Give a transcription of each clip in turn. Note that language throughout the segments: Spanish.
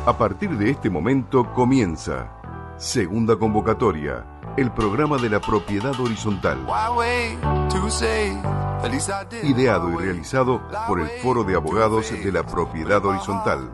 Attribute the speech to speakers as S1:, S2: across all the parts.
S1: A partir de este momento comienza Segunda Convocatoria, el programa de la propiedad horizontal. Ideado y realizado por el Foro de Abogados de la Propiedad Horizontal.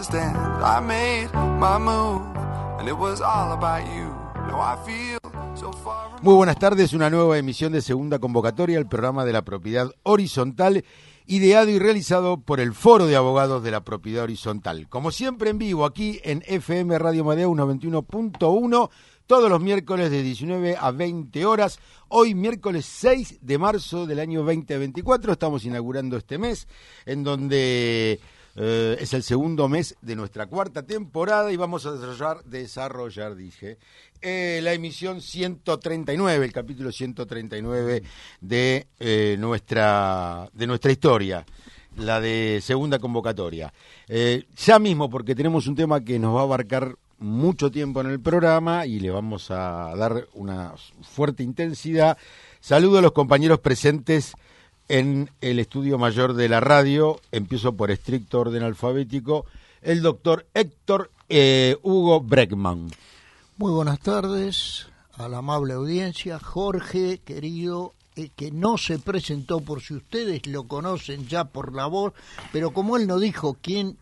S2: Muy buenas tardes, una nueva emisión de Segunda Convocatoria, el programa de la propiedad horizontal, ideado y realizado por el Foro de Abogados de la Propiedad Horizontal. Como siempre en vivo aquí en FM Radio Amadeus 91.1, todos los miércoles de 19 a 20 horas. Hoy miércoles 6 de marzo del año 2024, estamos inaugurando este mes en donde es el segundo mes de nuestra cuarta temporada y vamos a desarrollar la emisión 139, el capítulo 139 de nuestra historia, la de Segunda Convocatoria. Ya mismo, porque tenemos un tema que nos va a abarcar mucho tiempo en el programa y le vamos a dar una fuerte intensidad. Saludo a los compañeros presentes en el estudio mayor de la radio. Empiezo por estricto orden alfabético. El doctor Héctor Hugo Bregman.
S3: Muy buenas tardes a la amable audiencia. Jorge, querido, que no se presentó por si ustedes lo conocen ya por la voz, pero como él no dijo quién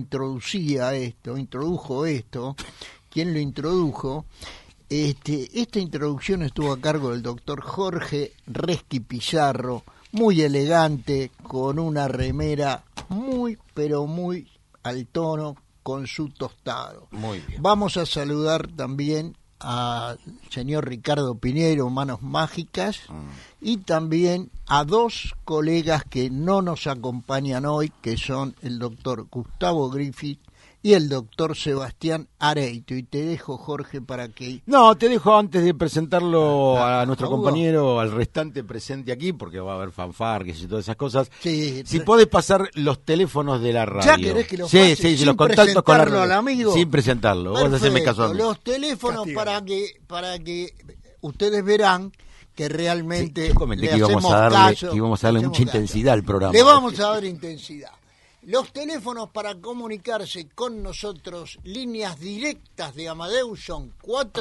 S3: introdujo esto, quién lo introdujo, esta introducción estuvo a cargo del doctor Jorge Resqui Pizarro, muy elegante, con una remera muy, pero muy al tono, con su tostado.
S2: Muy bien.
S3: Vamos a saludar también al señor Ricardo Piñero, Manos Mágicas, y también a dos colegas que no nos acompañan hoy, que son el doctor Gustavo Griffith y el doctor Sebastián Areito. Y te dejo, Jorge, para que...
S2: No, te dejo antes de presentarlo a nuestro compañero, al restante presente aquí, porque va a haber fanfarques y todas esas cosas.
S3: Sí,
S2: si podés pasar los teléfonos de la radio.
S3: ¿Ya querés que los pase
S2: sí,
S3: sin
S2: los contactos con la radio?
S3: al amigo?
S2: Sin presentarlo,
S3: Perfecto.
S2: Vos haceme caso a mí.
S3: Los teléfonos para que ustedes verán que realmente
S2: yo comenté
S3: le
S2: que íbamos
S3: hacemos
S2: a
S3: caso,
S2: darle mucha intensidad al programa.
S3: Le vamos a dar intensidad. Los teléfonos para comunicarse con nosotros, líneas directas de Amadeus, son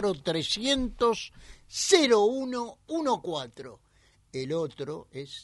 S3: 4300-0114. El otro es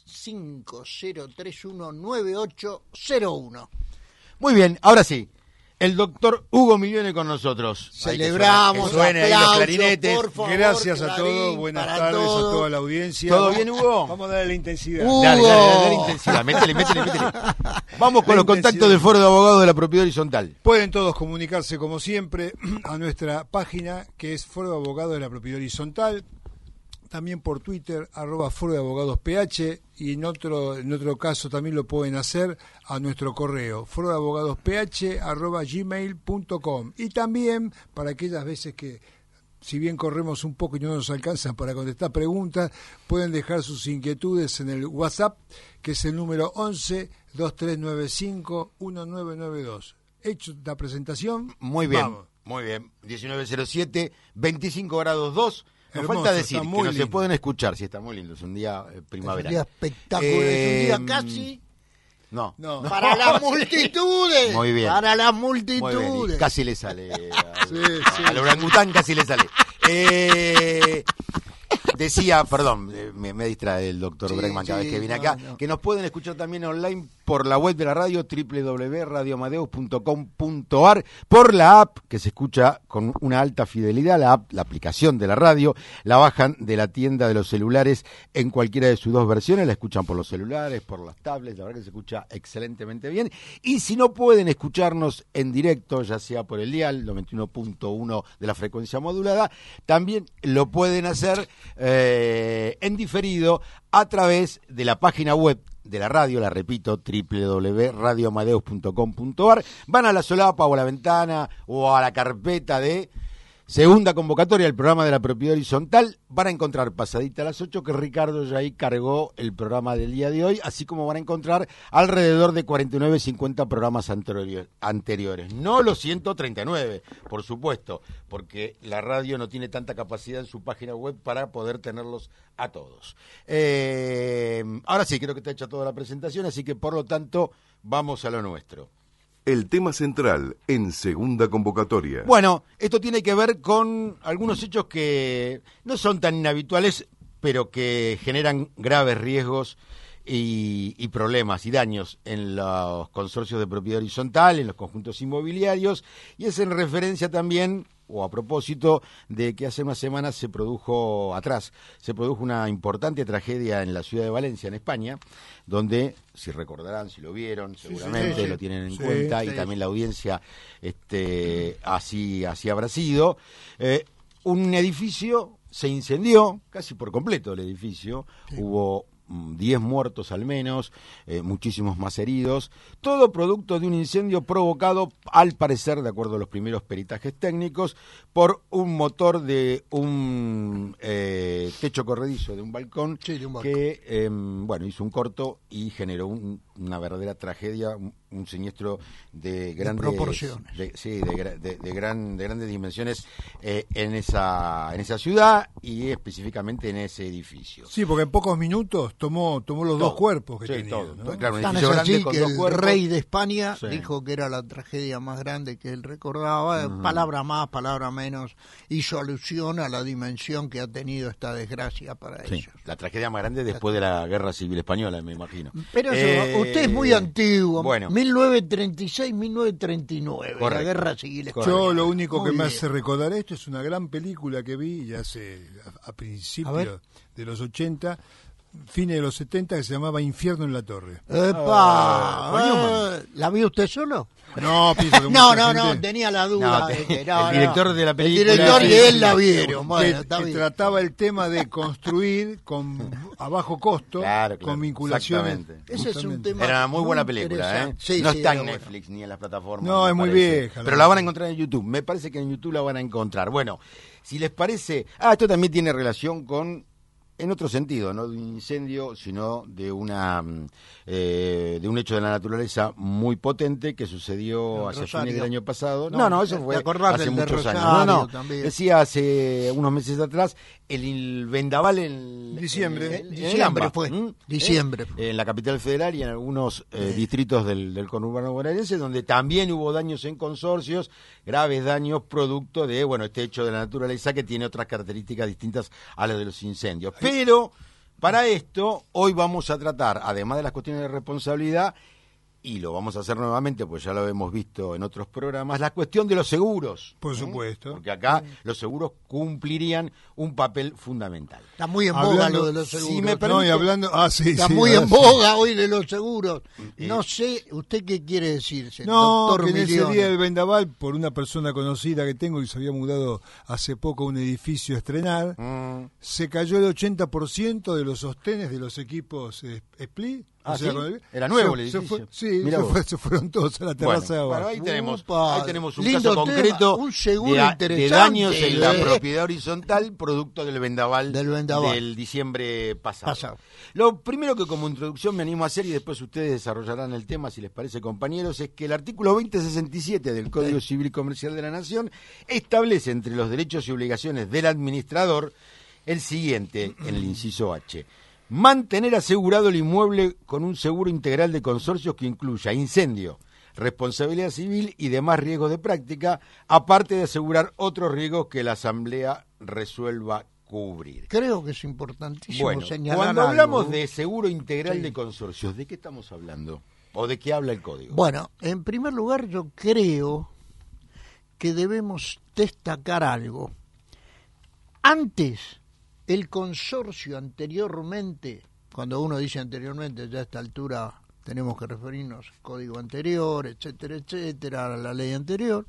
S3: 50319801.
S2: Muy bien, ahora sí. El doctor Hugo Milione con nosotros.
S3: Celebramos,
S2: que suene ahí los clarinetes.
S3: por favor.
S4: Gracias a
S3: Clarín,
S4: todos, buenas
S3: para
S4: tardes
S3: todos.
S4: a toda la audiencia.
S2: ¿Todo bien, Hugo?
S4: Vamos a darle la intensidad.
S2: Dale intensidad, métele. Vamos con los contactos del Foro de Abogados de la Propiedad Horizontal.
S4: Pueden todos comunicarse como siempre a nuestra página, que es Foro de Abogados de la Propiedad Horizontal. También por Twitter, @Foro de Abogados PH, y en otro caso también lo pueden hacer a nuestro correo, forodeabogadosph@gmail.com. Y también, para aquellas veces que, si bien corremos un poco y no nos alcanzan para contestar preguntas, pueden dejar sus inquietudes en el WhatsApp, que es el número 11-2395-1992. Hecho la presentación,
S2: Muy bien,
S4: vamos.
S2: muy bien. 1907, 25 grados 2. Nos
S4: Hermoso,
S2: falta decir
S4: está
S2: que
S4: muy
S2: no se
S4: lindo.
S2: pueden escuchar, sí, está muy lindo, es un día primaveral.
S3: Es un día espectacular, es un día casi...
S2: No.
S3: Para las multitudes.
S2: Muy bien.
S3: Para las
S2: Muy bien,
S3: multitudes.
S2: y casi le sale
S4: Sí.
S2: al orangután, casi le sale. Decía, perdón, me distrae el doctor Bregman cada vez que viene acá, que nos pueden escuchar también online por la web de la radio, www.radioamadeus.com.ar, por la app, que se escucha con una alta fidelidad, la aplicación de la radio, la bajan de la tienda de los celulares en cualquiera de sus dos versiones, la escuchan por los celulares, por las tablets, la verdad que se escucha excelentemente bien. Y si no pueden escucharnos en directo, ya sea por el dial 91.1 de la frecuencia modulada, también lo pueden hacer en diferido a través de la página web de la radio, la repito, www.radioamadeus.com.ar. Van a la solapa o a la ventana o a la carpeta de Segunda Convocatoria, el programa de la propiedad horizontal. Van a encontrar pasadita a las 8 que Ricardo ya ahí cargó el programa del día de hoy, así como van a encontrar alrededor de 49, 50 programas anteriores. No los 139, por supuesto, porque la radio no tiene tanta capacidad en su página web para poder tenerlos a todos. Ahora sí, creo que está hecha toda la presentación, así que por lo tanto vamos a lo nuestro.
S1: El tema central en segunda convocatoria.
S2: Bueno, esto tiene que ver con algunos hechos que no son tan inhabituales, pero que generan graves riesgos y problemas y daños en los consorcios de propiedad horizontal, en los conjuntos inmobiliarios, y es en referencia también, o a propósito, de que hace unas semanas se produjo una importante tragedia en la ciudad de Valencia, en España, donde, si recordarán, si lo vieron, seguramente
S4: sí.
S2: lo tienen en cuenta, y también la audiencia así habrá sido. Un edificio se incendió, casi por completo el edificio, hubo 10 muertos al menos, muchísimos más heridos, todo producto de un incendio provocado, al parecer, de acuerdo a los primeros peritajes técnicos, por un motor de un techo corredizo de un balcón, que hizo un corto y generó una verdadera tragedia, un siniestro de grandes
S3: proporciones.
S2: De grandes dimensiones en esa ciudad y específicamente en ese edificio.
S4: Sí, porque en pocos minutos tomó los dos cuerpos que tenía.
S2: Todo,
S4: ¿no?
S2: claro, un
S3: Tan
S2: edificio
S3: es
S2: grande
S3: así
S2: con
S3: que
S2: dos
S3: el
S2: cuerpos.
S3: rey de España
S2: Sí.
S3: dijo que era la tragedia más grande que él recordaba, palabra más, palabra menos, hizo alusión a la dimensión que ha tenido esta desgracia para
S2: Sí,
S3: ellos.
S2: la tragedia más grande después de la Guerra Civil Española, me imagino.
S3: Pero eso, usted es muy antiguo,
S2: Bueno.
S3: 1936, 1939,
S2: Correcto.
S3: la Guerra Civil
S2: Correcto.
S3: Española.
S4: Yo lo único que
S3: Muy
S4: me
S3: bien.
S4: hace recordar esto es una gran película que vi ya hace a principios de los 80, fines de los 70, que se llamaba Infierno en la Torre.
S3: ¡Epa! ¿La vio usted solo?
S4: No, pienso que
S3: No,
S4: mucha
S3: no,
S4: gente
S3: tenía la duda.
S2: No,
S3: de que
S2: el director de la película-
S3: El director y
S2: Sí,
S3: él
S2: sí,
S3: la
S2: sí.
S3: vieron. Bueno, está
S4: que
S3: bien.
S4: trataba el tema de construir a bajo costo,
S2: Claro,
S4: con vinculaciones.
S2: exactamente.
S3: Ese es un
S4: justamente.
S3: tema
S2: Era una muy buena película,
S3: interesante. Sí,
S2: no
S3: sí,
S2: está
S3: era
S2: en
S3: buena.
S2: Netflix ni en las plataformas.
S4: No,
S2: me
S4: es muy
S2: parece.
S4: vieja,
S2: Pero
S4: la
S2: la van a
S4: verdad.
S2: encontrar en YouTube. Me parece que en YouTube la van a encontrar. Bueno, si les parece... esto también tiene relación con... En otro sentido, no de un incendio, sino de un hecho de la naturaleza muy potente que sucedió
S3: En
S2: hacia
S3: Rosario.
S2: fines del año pasado.
S3: No,
S2: No, eso
S3: ¿te
S2: fue
S3: acordás
S2: hace
S3: del de
S2: muchos años.
S3: Rosario
S2: No,
S3: también?
S2: decía hace unos meses atrás el vendaval en
S4: Diciembre.
S2: en
S3: Diciembre
S2: AMBA,
S3: fue.
S2: ¿m?
S3: Diciembre.
S2: En la capital federal y en algunos distritos del conurbano bonaerense, donde también hubo daños en consorcios, graves daños producto de este hecho de la naturaleza que tiene otras características distintas a las de los incendios. Pero para esto hoy vamos a tratar, además de las cuestiones de responsabilidad, y lo vamos a hacer nuevamente, pues ya lo hemos visto en otros programas, la cuestión de los seguros.
S4: Por supuesto.
S2: Porque acá los seguros cumplirían un papel fundamental.
S3: Está muy en boga
S4: Hablando-
S3: lo de los
S2: si
S3: seguros.
S2: me
S4: No, y hablando... sí,
S3: Está
S4: sí,
S3: muy
S4: ahora
S3: en
S4: sí.
S3: boga hoy de los seguros. No sé, ¿usted qué quiere decir,
S4: No,
S3: doctor
S4: que en ese
S3: Milione?
S4: día del vendaval, por una persona conocida que tengo que se había mudado hace poco a un edificio a estrenar, se cayó el 80% de los sostenes de los equipos Split.
S2: ¿sí? Era nuevo el edificio. Mirá vos.
S4: se fueron todos a la terraza de abajo.
S2: Bueno, ahí tenemos un
S3: Lindo
S2: caso
S3: tema,
S2: concreto
S3: un seguro
S2: de
S3: interesante,
S2: daños en la
S3: ¿eh?
S2: propiedad horizontal producto del vendaval del diciembre pasado. Lo primero que como introducción me animo a hacer, y después ustedes desarrollarán el tema si les parece, compañeros, es que el artículo 2067 del Código Civil y Comercial de la Nación establece entre los derechos y obligaciones del administrador el siguiente, en el inciso H: mantener asegurado el inmueble con un seguro integral de consorcios que incluya incendio, responsabilidad civil y demás riesgos de práctica, aparte de asegurar otros riesgos que la Asamblea resuelva cubrir.
S3: Creo que es importantísimo señalar
S2: cuando
S3: algo.
S2: hablamos de seguro integral de consorcios, ¿de qué estamos hablando? ¿O de qué habla el código?
S3: Bueno, en primer lugar yo creo que debemos destacar algo. Antes, el consorcio anteriormente, cuando uno dice anteriormente, ya a esta altura tenemos que referirnos al código anterior, etcétera, etcétera, a la ley anterior,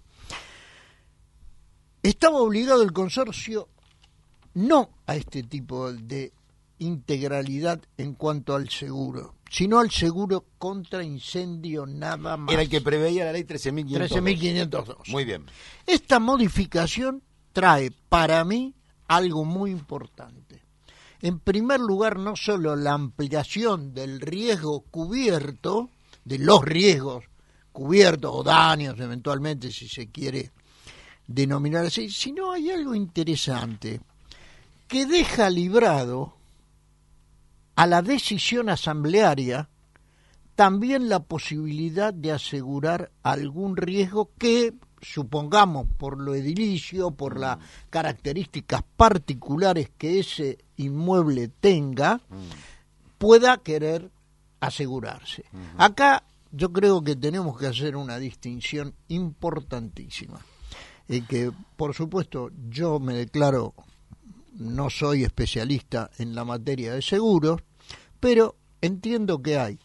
S3: estaba obligado el consorcio no a este tipo de integralidad en cuanto al seguro, sino al seguro contra incendio nada más.
S2: Era el que preveía la ley 13.502.
S3: 13.502.
S2: Muy bien.
S3: Esta modificación trae para mí algo muy importante. En primer lugar, no solo la ampliación del riesgo cubierto, de los riesgos cubiertos o daños eventualmente, si se quiere denominar así, sino hay algo interesante que deja librado a la decisión asamblearia también la posibilidad de asegurar algún riesgo que, supongamos, por lo edilicio, por las características particulares que ese inmueble tenga, pueda querer asegurarse. Acá yo creo que tenemos que hacer una distinción importantísima, que por supuesto yo me declaro, no soy especialista en la materia de seguros, pero entiendo que hay,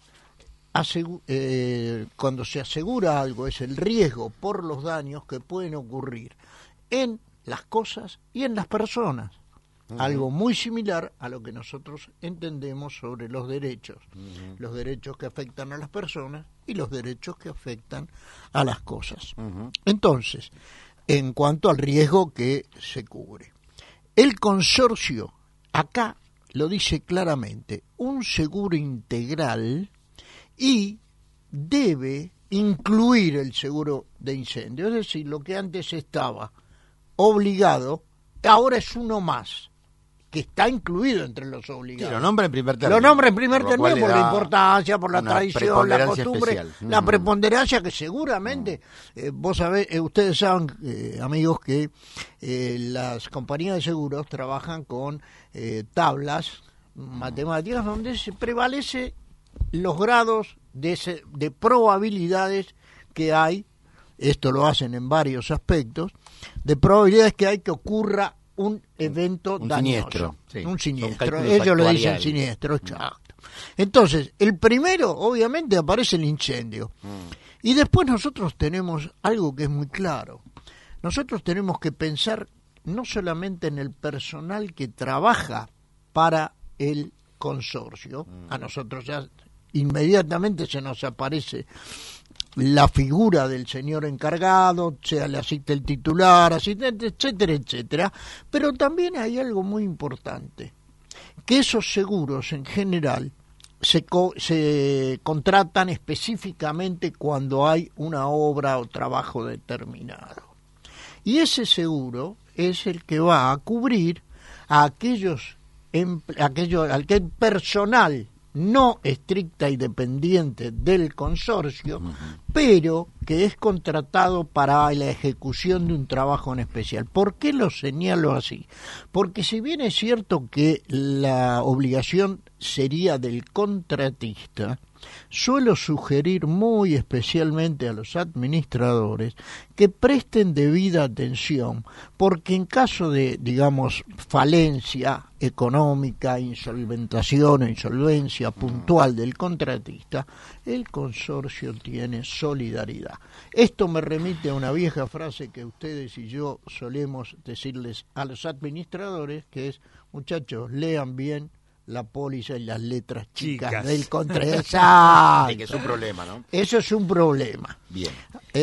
S3: cuando se asegura algo, es el riesgo por los daños que pueden ocurrir en las cosas y en las personas. Algo muy similar a lo que nosotros entendemos sobre los derechos que afectan a las personas y los derechos que afectan a las cosas. Entonces, en cuanto al riesgo que se cubre, el consorcio acá lo dice claramente, un seguro integral, y debe incluir el seguro de incendio, es decir, lo que antes estaba obligado, ahora es uno más, que está incluido entre los obligados.
S2: Sí, lo nombra en primer término.
S3: Lo nombra en primer término por la importancia, por la tradición, la costumbre,
S2: especial.
S3: la preponderancia que seguramente, vos sabés, ustedes saben, amigos, que las compañías de seguros trabajan con tablas matemáticas donde se prevalece los grados de probabilidades que hay, esto lo hacen en varios aspectos, de probabilidades que hay que ocurra un evento dañoso, un siniestro, ellos lo dicen siniestro, exacto. Entonces, el primero, obviamente, aparece el incendio, y después nosotros tenemos algo que es muy claro, nosotros tenemos que pensar no solamente en el personal que trabaja para el consorcio, a nosotros ya inmediatamente se nos aparece la figura del señor encargado, sea le asiste el titular, asistente, etcétera, etcétera, pero también hay algo muy importante, que esos seguros en general se contratan específicamente cuando hay una obra o trabajo determinado, y ese seguro es el que va a cubrir a aquel personal no estricta y dependiente del consorcio, pero que es contratado para la ejecución de un trabajo en especial. ¿Por qué lo señalo así? Porque si bien es cierto que la obligación sería del contratista, suelo sugerir muy especialmente a los administradores que presten debida atención, porque en caso de, digamos, falencia económica, insolventación o insolvencia puntual del contratista, el consorcio tiene solidaridad. Esto me remite a una vieja frase que ustedes y yo solemos decirles a los administradores, que es: muchachos, lean bien la póliza y las letras chicas del contrato.
S2: Que es un problema, ¿no?
S3: Eso es un problema.
S2: Bien.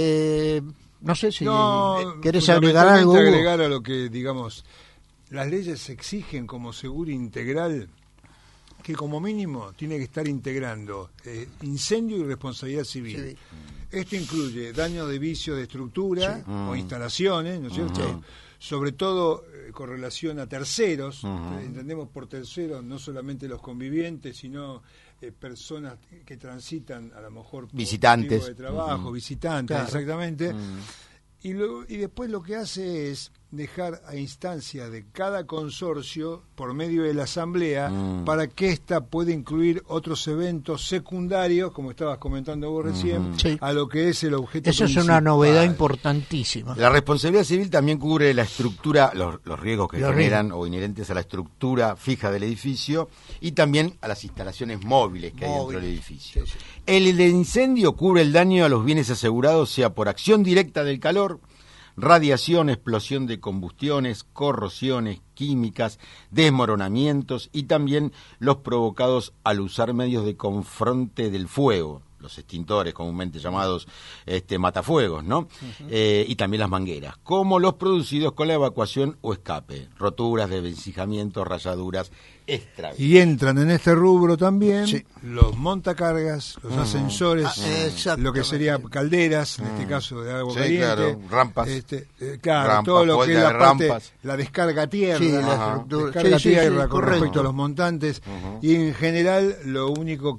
S3: No sé si querés agregar algo.
S4: Agregar a lo que, digamos, las leyes exigen como seguro integral, que como mínimo tiene que estar integrando incendio y responsabilidad civil. Sí. Esto incluye daño de vicio de estructura o instalaciones, ¿no es cierto? Sobre todo con relación a terceros, entendemos por terceros no solamente los convivientes, sino personas que transitan a lo mejor por
S2: visitantes
S4: motivo de trabajo, visitantes, claro. Exactamente. Y después lo que hace es dejar a instancia de cada consorcio, por medio de la asamblea, para que ésta pueda incluir otros eventos secundarios, como estabas comentando vos recién, a lo que es el objeto
S3: Eso
S4: principal.
S3: Es una novedad importantísima.
S2: La responsabilidad civil también cubre la estructura, los riesgos que generan o inherentes a la estructura fija del edificio, y también a las instalaciones móviles que hay dentro del edificio. Sí. El de incendio cubre el daño a los bienes asegurados, sea por acción directa del calor, radiación, explosión de combustiones, corrosiones químicas, desmoronamientos, y también los provocados al usar medios de confronte del fuego, los extintores comúnmente llamados matafuegos, ¿no? Y también las mangueras, como los producidos con la evacuación o escape, roturas, desvencijamientos, rayaduras, extravíos.
S4: Y entran en este rubro también los montacargas, los ascensores, lo que sería calderas, en este caso de agua caliente,
S2: claro, rampas,
S4: rampas, todo lo que es la parte, la descarga a tierra, descarga a tierra con respecto a los montantes, y en general lo único que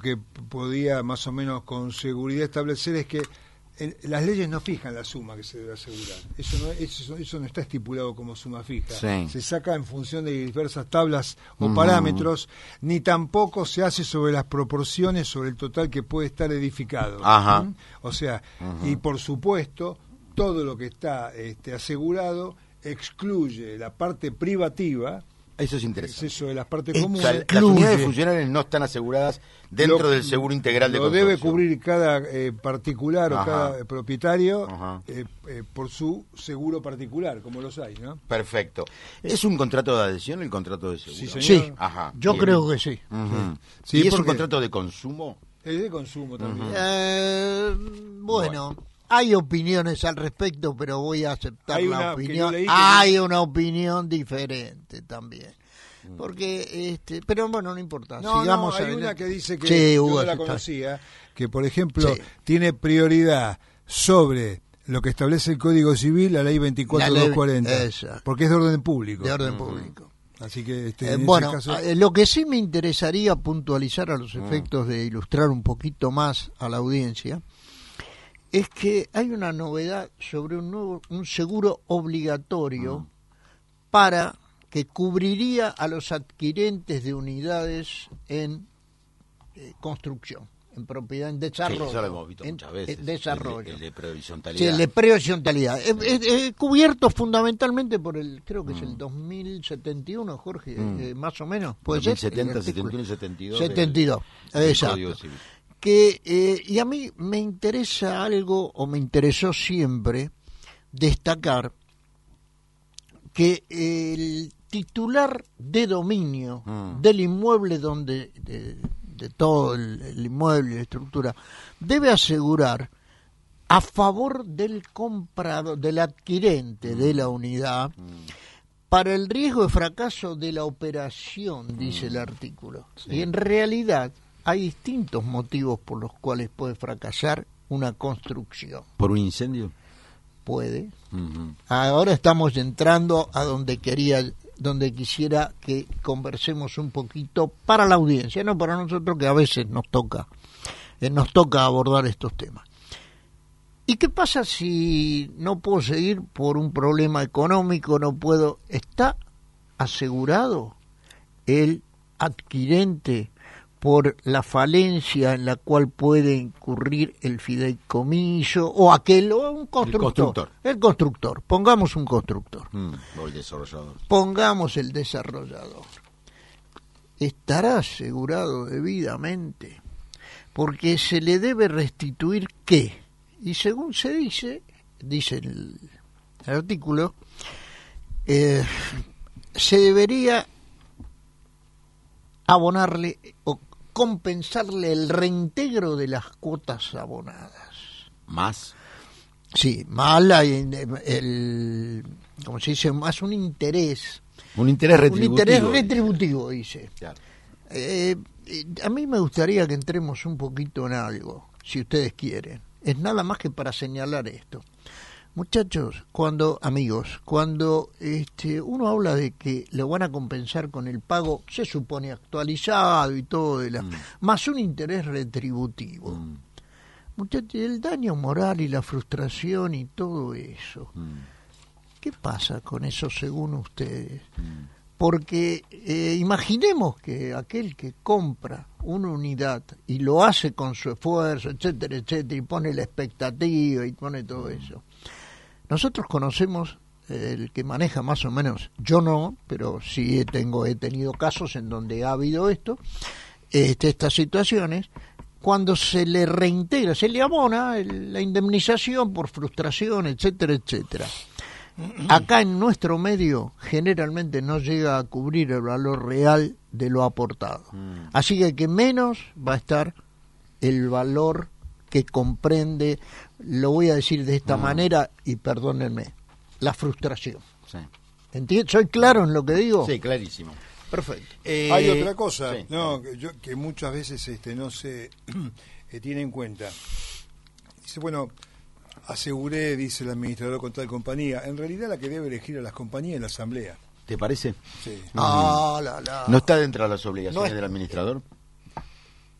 S4: podía más o menos con seguridad establecer es que las leyes no fijan la suma que se debe asegurar. Eso no está estipulado como suma fija.
S2: Sí.
S4: Se saca en función de diversas tablas o parámetros, ni tampoco se hace sobre las proporciones sobre el total que puede estar edificado.
S2: Ajá.
S4: ¿Mm? O sea, y por supuesto, todo lo que está asegurado excluye la parte privativa.
S2: Eso es interesante.
S4: Eso de las partes
S2: O
S4: comunes.
S2: sea, las unidades funcionales no están aseguradas dentro del seguro integral de consorcio.
S4: Lo debe cubrir cada particular o cada propietario por su seguro particular, como los hay, ¿no?
S2: Perfecto. ¿Es un contrato de adhesión el contrato de seguro?
S4: Sí, señor.
S3: Sí,
S2: Ajá.
S3: yo
S2: Bien.
S3: creo que sí.
S2: Sí, ¿y es un contrato de consumo?
S4: Es de consumo también.
S3: Bueno, hay opiniones al respecto, pero voy a aceptar
S4: Hay
S3: la
S4: una que yo
S3: opinión.
S4: leí que
S3: Hay una opinión diferente también. Porque, pero bueno, no importa.
S4: No,
S3: sigamos
S4: hay
S3: adelante.
S4: una que dice que
S3: Sí,
S4: yo
S3: Hugo,
S4: no la
S3: está.
S4: conocía, que por ejemplo
S3: Sí.
S4: tiene prioridad sobre lo que establece el Código Civil, la Ley 24.240,
S3: exacto.
S4: porque es de orden público.
S3: De orden público.
S4: Así que en
S3: Bueno,
S4: ese caso,
S3: lo que sí me interesaría puntualizar a los efectos de ilustrar un poquito más a la audiencia es que hay una novedad sobre un seguro obligatorio para que cubriría a los adquirentes de unidades en construcción, en propiedad, en desarrollo.
S2: Sí, eso lo hemos visto
S3: en,
S2: muchas veces.
S3: en desarrollo.
S2: El de prehorizontalidad.
S3: Sí, el de prehorizontalidad. Cubierto fundamentalmente por creo que es el 2071, Jorge, más o menos. ¿Puede
S2: 2070,
S3: ser?
S2: 71 y 72.
S3: 72,
S2: del
S3: exacto.
S2: Código Civil.
S3: Y a mí me interesa algo, o me interesó siempre, destacar que el titular de dominio del inmueble de todo el inmueble y la estructura debe asegurar a favor del comprador, del adquirente de la unidad, para el riesgo de fracaso de la operación, dice el artículo. Sí. Y en realidad hay distintos motivos por los cuales puede fracasar una construcción.
S2: ¿Por un incendio?
S3: Puede. Ahora estamos entrando a donde quisiera que conversemos un poquito para la audiencia, no para nosotros, que a veces nos toca abordar estos temas. ¿Y qué pasa si no puedo seguir por un problema económico? No puedo. ¿Está asegurado el adquirente por la falencia en la cual puede incurrir el fideicomiso o un constructor? El constructor. Pongamos un constructor.
S2: O el desarrollador.
S3: Pongamos el desarrollador. ¿Estará asegurado debidamente? Porque se le debe restituir ¿qué? Y según se dice el artículo, se debería abonarle o compensarle el reintegro de las cuotas abonadas.
S2: ¿Más?
S3: Sí, más como se dice, más un interés.
S2: Un interés retributivo.
S3: Un interés retributivo, dice.
S2: Claro.
S3: A mí me gustaría que entremos un poquito en algo, si ustedes quieren. Es nada más que para señalar esto. Muchachos, cuando uno habla de que lo van a compensar con el pago, se supone actualizado y todo, más un interés retributivo. Muchachos, el daño moral y la frustración y todo eso, ¿qué pasa con eso según ustedes? Porque imaginemos que aquel que compra una unidad y lo hace con su esfuerzo, etcétera, etcétera, y pone la expectativa y pone todo eso. Nosotros conocemos el que maneja más o menos, yo no, pero sí he tenido casos en donde ha habido estas situaciones, cuando se le reintegra, se le abona la indemnización por frustración, etcétera, etcétera. Acá en nuestro medio generalmente no llega a cubrir el valor real de lo aportado. Así que menos va a estar el valor que comprende, lo voy a decir de esta manera y perdónenme, la frustración.
S2: Sí.
S3: ¿Soy claro en lo que digo?
S2: Sí, clarísimo.
S3: Perfecto.
S4: Hay otra cosa,
S2: sí,
S4: que muchas veces no se tiene en cuenta. Dice, bueno, aseguré, dice el administrador con tal compañía. En realidad la que debe elegir a las compañías es la asamblea.
S2: ¿Te parece?
S4: Sí.
S2: ¿No está dentro de las obligaciones del administrador?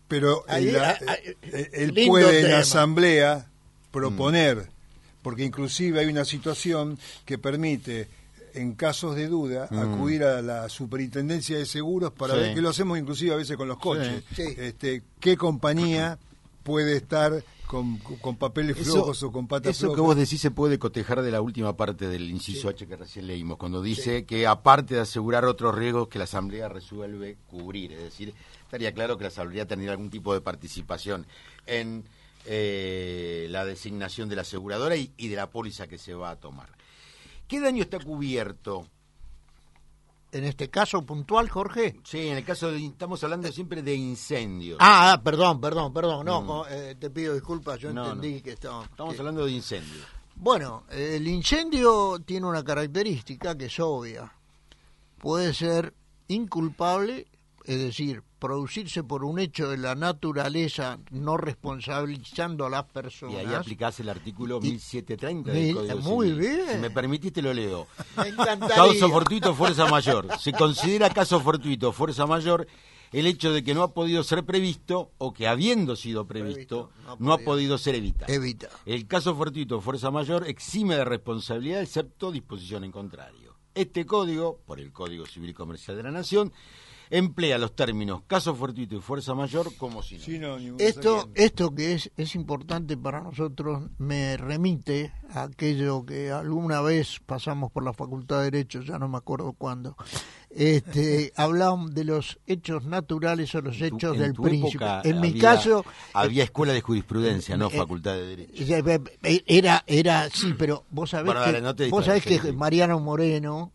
S4: Pero
S3: Ahí,
S4: él
S3: lindo
S4: puede en
S3: tema.
S4: asamblea proponer, porque inclusive hay una situación que permite, en casos de duda, acudir a la superintendencia de seguros para
S2: Sí.
S4: ver, que lo hacemos inclusive a veces con los coches,
S3: Sí.
S4: qué compañía puede estar con papeles flojos o con patas
S2: eso
S4: flojas.
S2: que vos decís se puede cotejar de la última parte del inciso H que recién leímos, cuando dice que aparte de asegurar otros riesgos que la Asamblea resuelve cubrir, es decir, estaría claro que la Asamblea tendría algún tipo de participación en la designación de la aseguradora y de la póliza que se va a tomar. ¿Qué daño está cubierto?
S3: En este caso puntual, Jorge.
S2: Sí, en el caso estamos hablando siempre de incendios.
S3: Perdón. No, te pido disculpas, yo
S2: No,
S3: entendí que estamos
S2: Hablando de incendios.
S3: Bueno, el incendio tiene una característica que es obvia. Puede ser inculpable, es decir, producirse por un hecho de la naturaleza no responsabilizando a las
S2: Y
S3: personas.
S2: ahí aplicás el artículo
S3: Y-
S2: 1730 del Código
S3: muy
S2: Civil.
S3: bien.
S2: Si me permitís te lo leo.
S3: Me encantaría.
S2: Caso fortuito, fuerza mayor. Se considera caso fortuito, fuerza mayor, el hecho de que no ha podido ser previsto o que habiendo sido previsto, no ha podido ser evitado. El caso fortuito, fuerza mayor, exime de responsabilidad excepto disposición en contrario. Este código, por el Código Civil y Comercial de la Nación, emplea los términos caso fortuito y fuerza mayor como sinónimos.
S3: Esto que es importante para nosotros me remite a aquello que alguna vez pasamos por la Facultad de Derecho, ya no me acuerdo cuándo. Hablaban de los hechos naturales o los hechos del príncipe. En mi caso
S2: había escuela de jurisprudencia, no facultad de derecho.
S3: Era sí, pero vos sabés que Mariano Moreno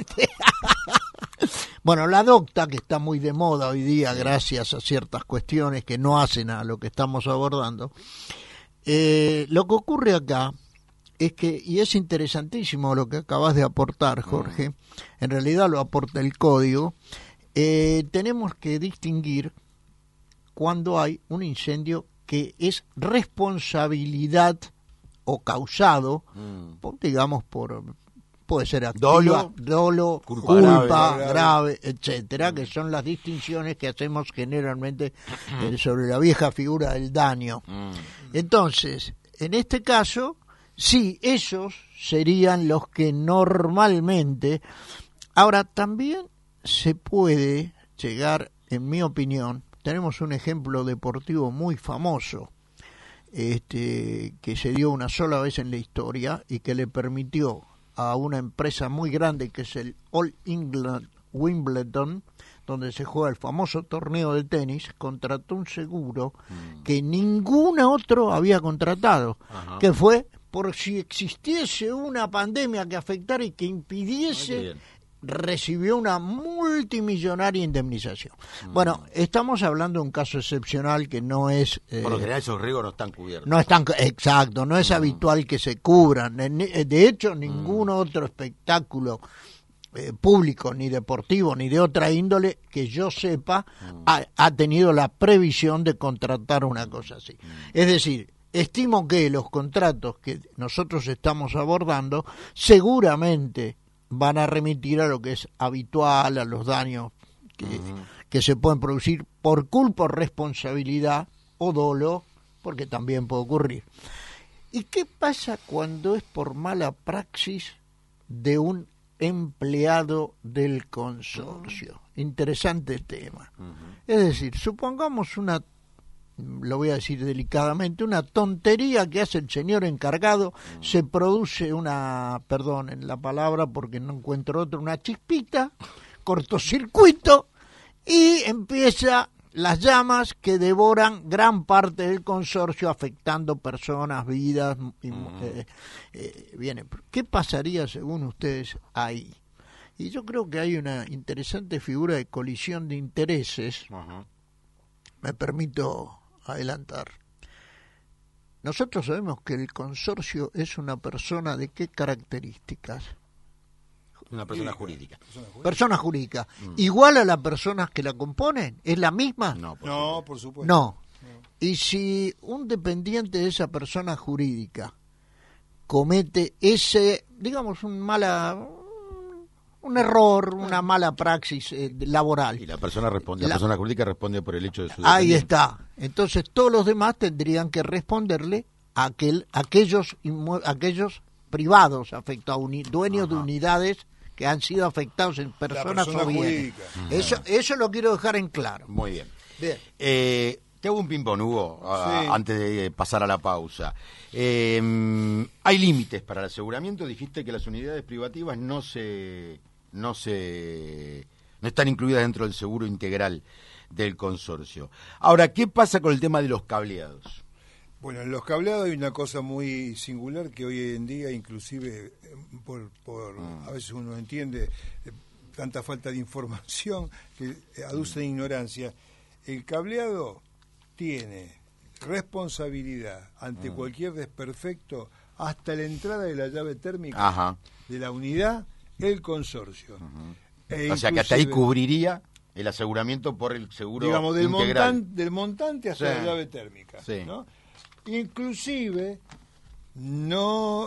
S3: bueno, la docta, que está muy de moda hoy día gracias a ciertas cuestiones que no hacen a lo que estamos abordando, lo que ocurre acá es que, y es interesantísimo lo que acabas de aportar, Jorge, en realidad lo aporta el código, tenemos que distinguir cuando hay un incendio que es responsabilidad o causado, digamos, puede ser activa, dolo, culpa grave, etcétera, que son las distinciones que hacemos generalmente sobre la vieja figura del daño. Entonces, en este caso, sí, esos serían los que normalmente. Ahora, también se puede llegar, en mi opinión, tenemos un ejemplo deportivo muy famoso, que se dio una sola vez en la historia y que le permitió a una empresa muy grande que es el All England Wimbledon, donde se juega el famoso torneo de tenis, contrató un seguro que ningún otro había contratado, que fue por si existiese una pandemia que afectara y que impidiese, recibió una multimillonaria indemnización. Bueno, estamos hablando de un caso excepcional que no es...
S2: por lo general esos riesgos no están cubiertos.
S3: No están, exacto, no es habitual que se cubran. De hecho, ningún otro espectáculo público, ni deportivo, ni de otra índole, que yo sepa, ha tenido la previsión de contratar una cosa así. Es decir, estimo que los contratos que nosotros estamos abordando seguramente van a remitir a lo que es habitual, a los daños que se pueden producir por culpa o responsabilidad o dolo, porque también puede ocurrir. ¿Y qué pasa cuando es por mala praxis de un empleado del consorcio? Interesante tema. Es decir, supongamos lo voy a decir delicadamente, una tontería que hace el señor encargado, se produce perdonen la palabra porque no encuentro otra, una chispita, cortocircuito, y empieza las llamas que devoran gran parte del consorcio, afectando personas, vidas. ¿Qué pasaría según ustedes ahí? Y yo creo que hay una interesante figura de colisión de intereses. Me permito adelantar. Nosotros sabemos que el consorcio es una persona de qué características.
S2: Una persona jurídica.
S3: Persona jurídica. ¿Igual a las personas que la componen? ¿Es la misma?
S2: No,
S4: por supuesto.
S3: No. Y si un dependiente de esa persona jurídica comete digamos, un error, una mala praxis laboral.
S2: Y la persona responde, la persona jurídica responde por el hecho de su
S3: Ahí
S2: dependencia.
S3: está. Entonces todos los demás tendrían que responderle a aquellos privados afectados, dueños de unidades que han sido afectados en personas
S4: persona
S3: o bienes.
S4: jurídica.
S3: Eso lo quiero dejar en claro.
S2: Muy bien.
S3: Bien.
S2: Te hago un ping-pong, Hugo,
S4: Sí.
S2: antes de pasar a la pausa. Hay límites para el aseguramiento. Dijiste que las unidades privativas no están incluidas dentro del seguro integral del consorcio. Ahora, ¿qué pasa con el tema de los cableados?
S4: Bueno, en los cableados hay una cosa muy singular que hoy en día, inclusive, a veces uno entiende tanta falta de información que aduce ignorancia. El cableado tiene responsabilidad ante cualquier desperfecto hasta la entrada de la llave térmica
S2: Ajá.
S4: de la unidad, el consorcio.
S2: O sea, que hasta ahí cubriría el aseguramiento por el seguro
S4: digamos,
S2: integral.
S4: del montante hasta
S2: Sí.
S4: la llave térmica.
S2: Sí.
S4: ¿No? Inclusive, no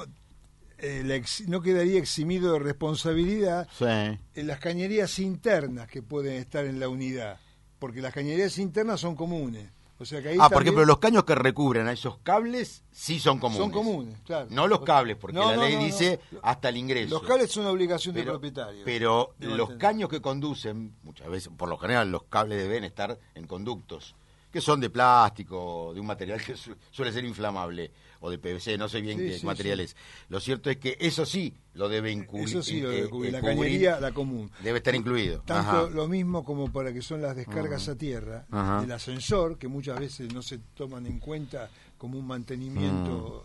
S4: quedaría eximido de responsabilidad
S2: Sí.
S4: en las cañerías internas que pueden estar en la unidad, porque las cañerías internas son comunes. O sea que ahí
S2: Por
S4: también
S2: ejemplo, los caños que recubren a esos cables sí son comunes.
S4: son comunes, claro.
S2: No los cables, porque
S4: No,
S2: la
S4: no,
S2: ley
S4: no,
S2: dice
S4: no.
S2: hasta el ingreso.
S4: Los cables son una obligación del
S2: Pero-
S4: propietario.
S2: Pero
S4: De
S2: los
S4: mantener.
S2: caños que conducen, muchas veces, por lo general, los cables deben estar en conductos, que son de plástico, de un material que suele ser inflamable, o de PVC, no sé bien
S4: Sí,
S2: qué
S4: sí,
S2: material es. Lo cierto es que eso sí lo debe incluir.
S4: Eso sí, lo debe cubrir. La
S2: cubrir,
S4: cañería, la común.
S2: debe estar incluido.
S4: Tanto
S2: Ajá.
S4: lo mismo como para que son las descargas a tierra
S2: Ajá.
S4: del ascensor, que muchas veces no se toman en cuenta como un mantenimiento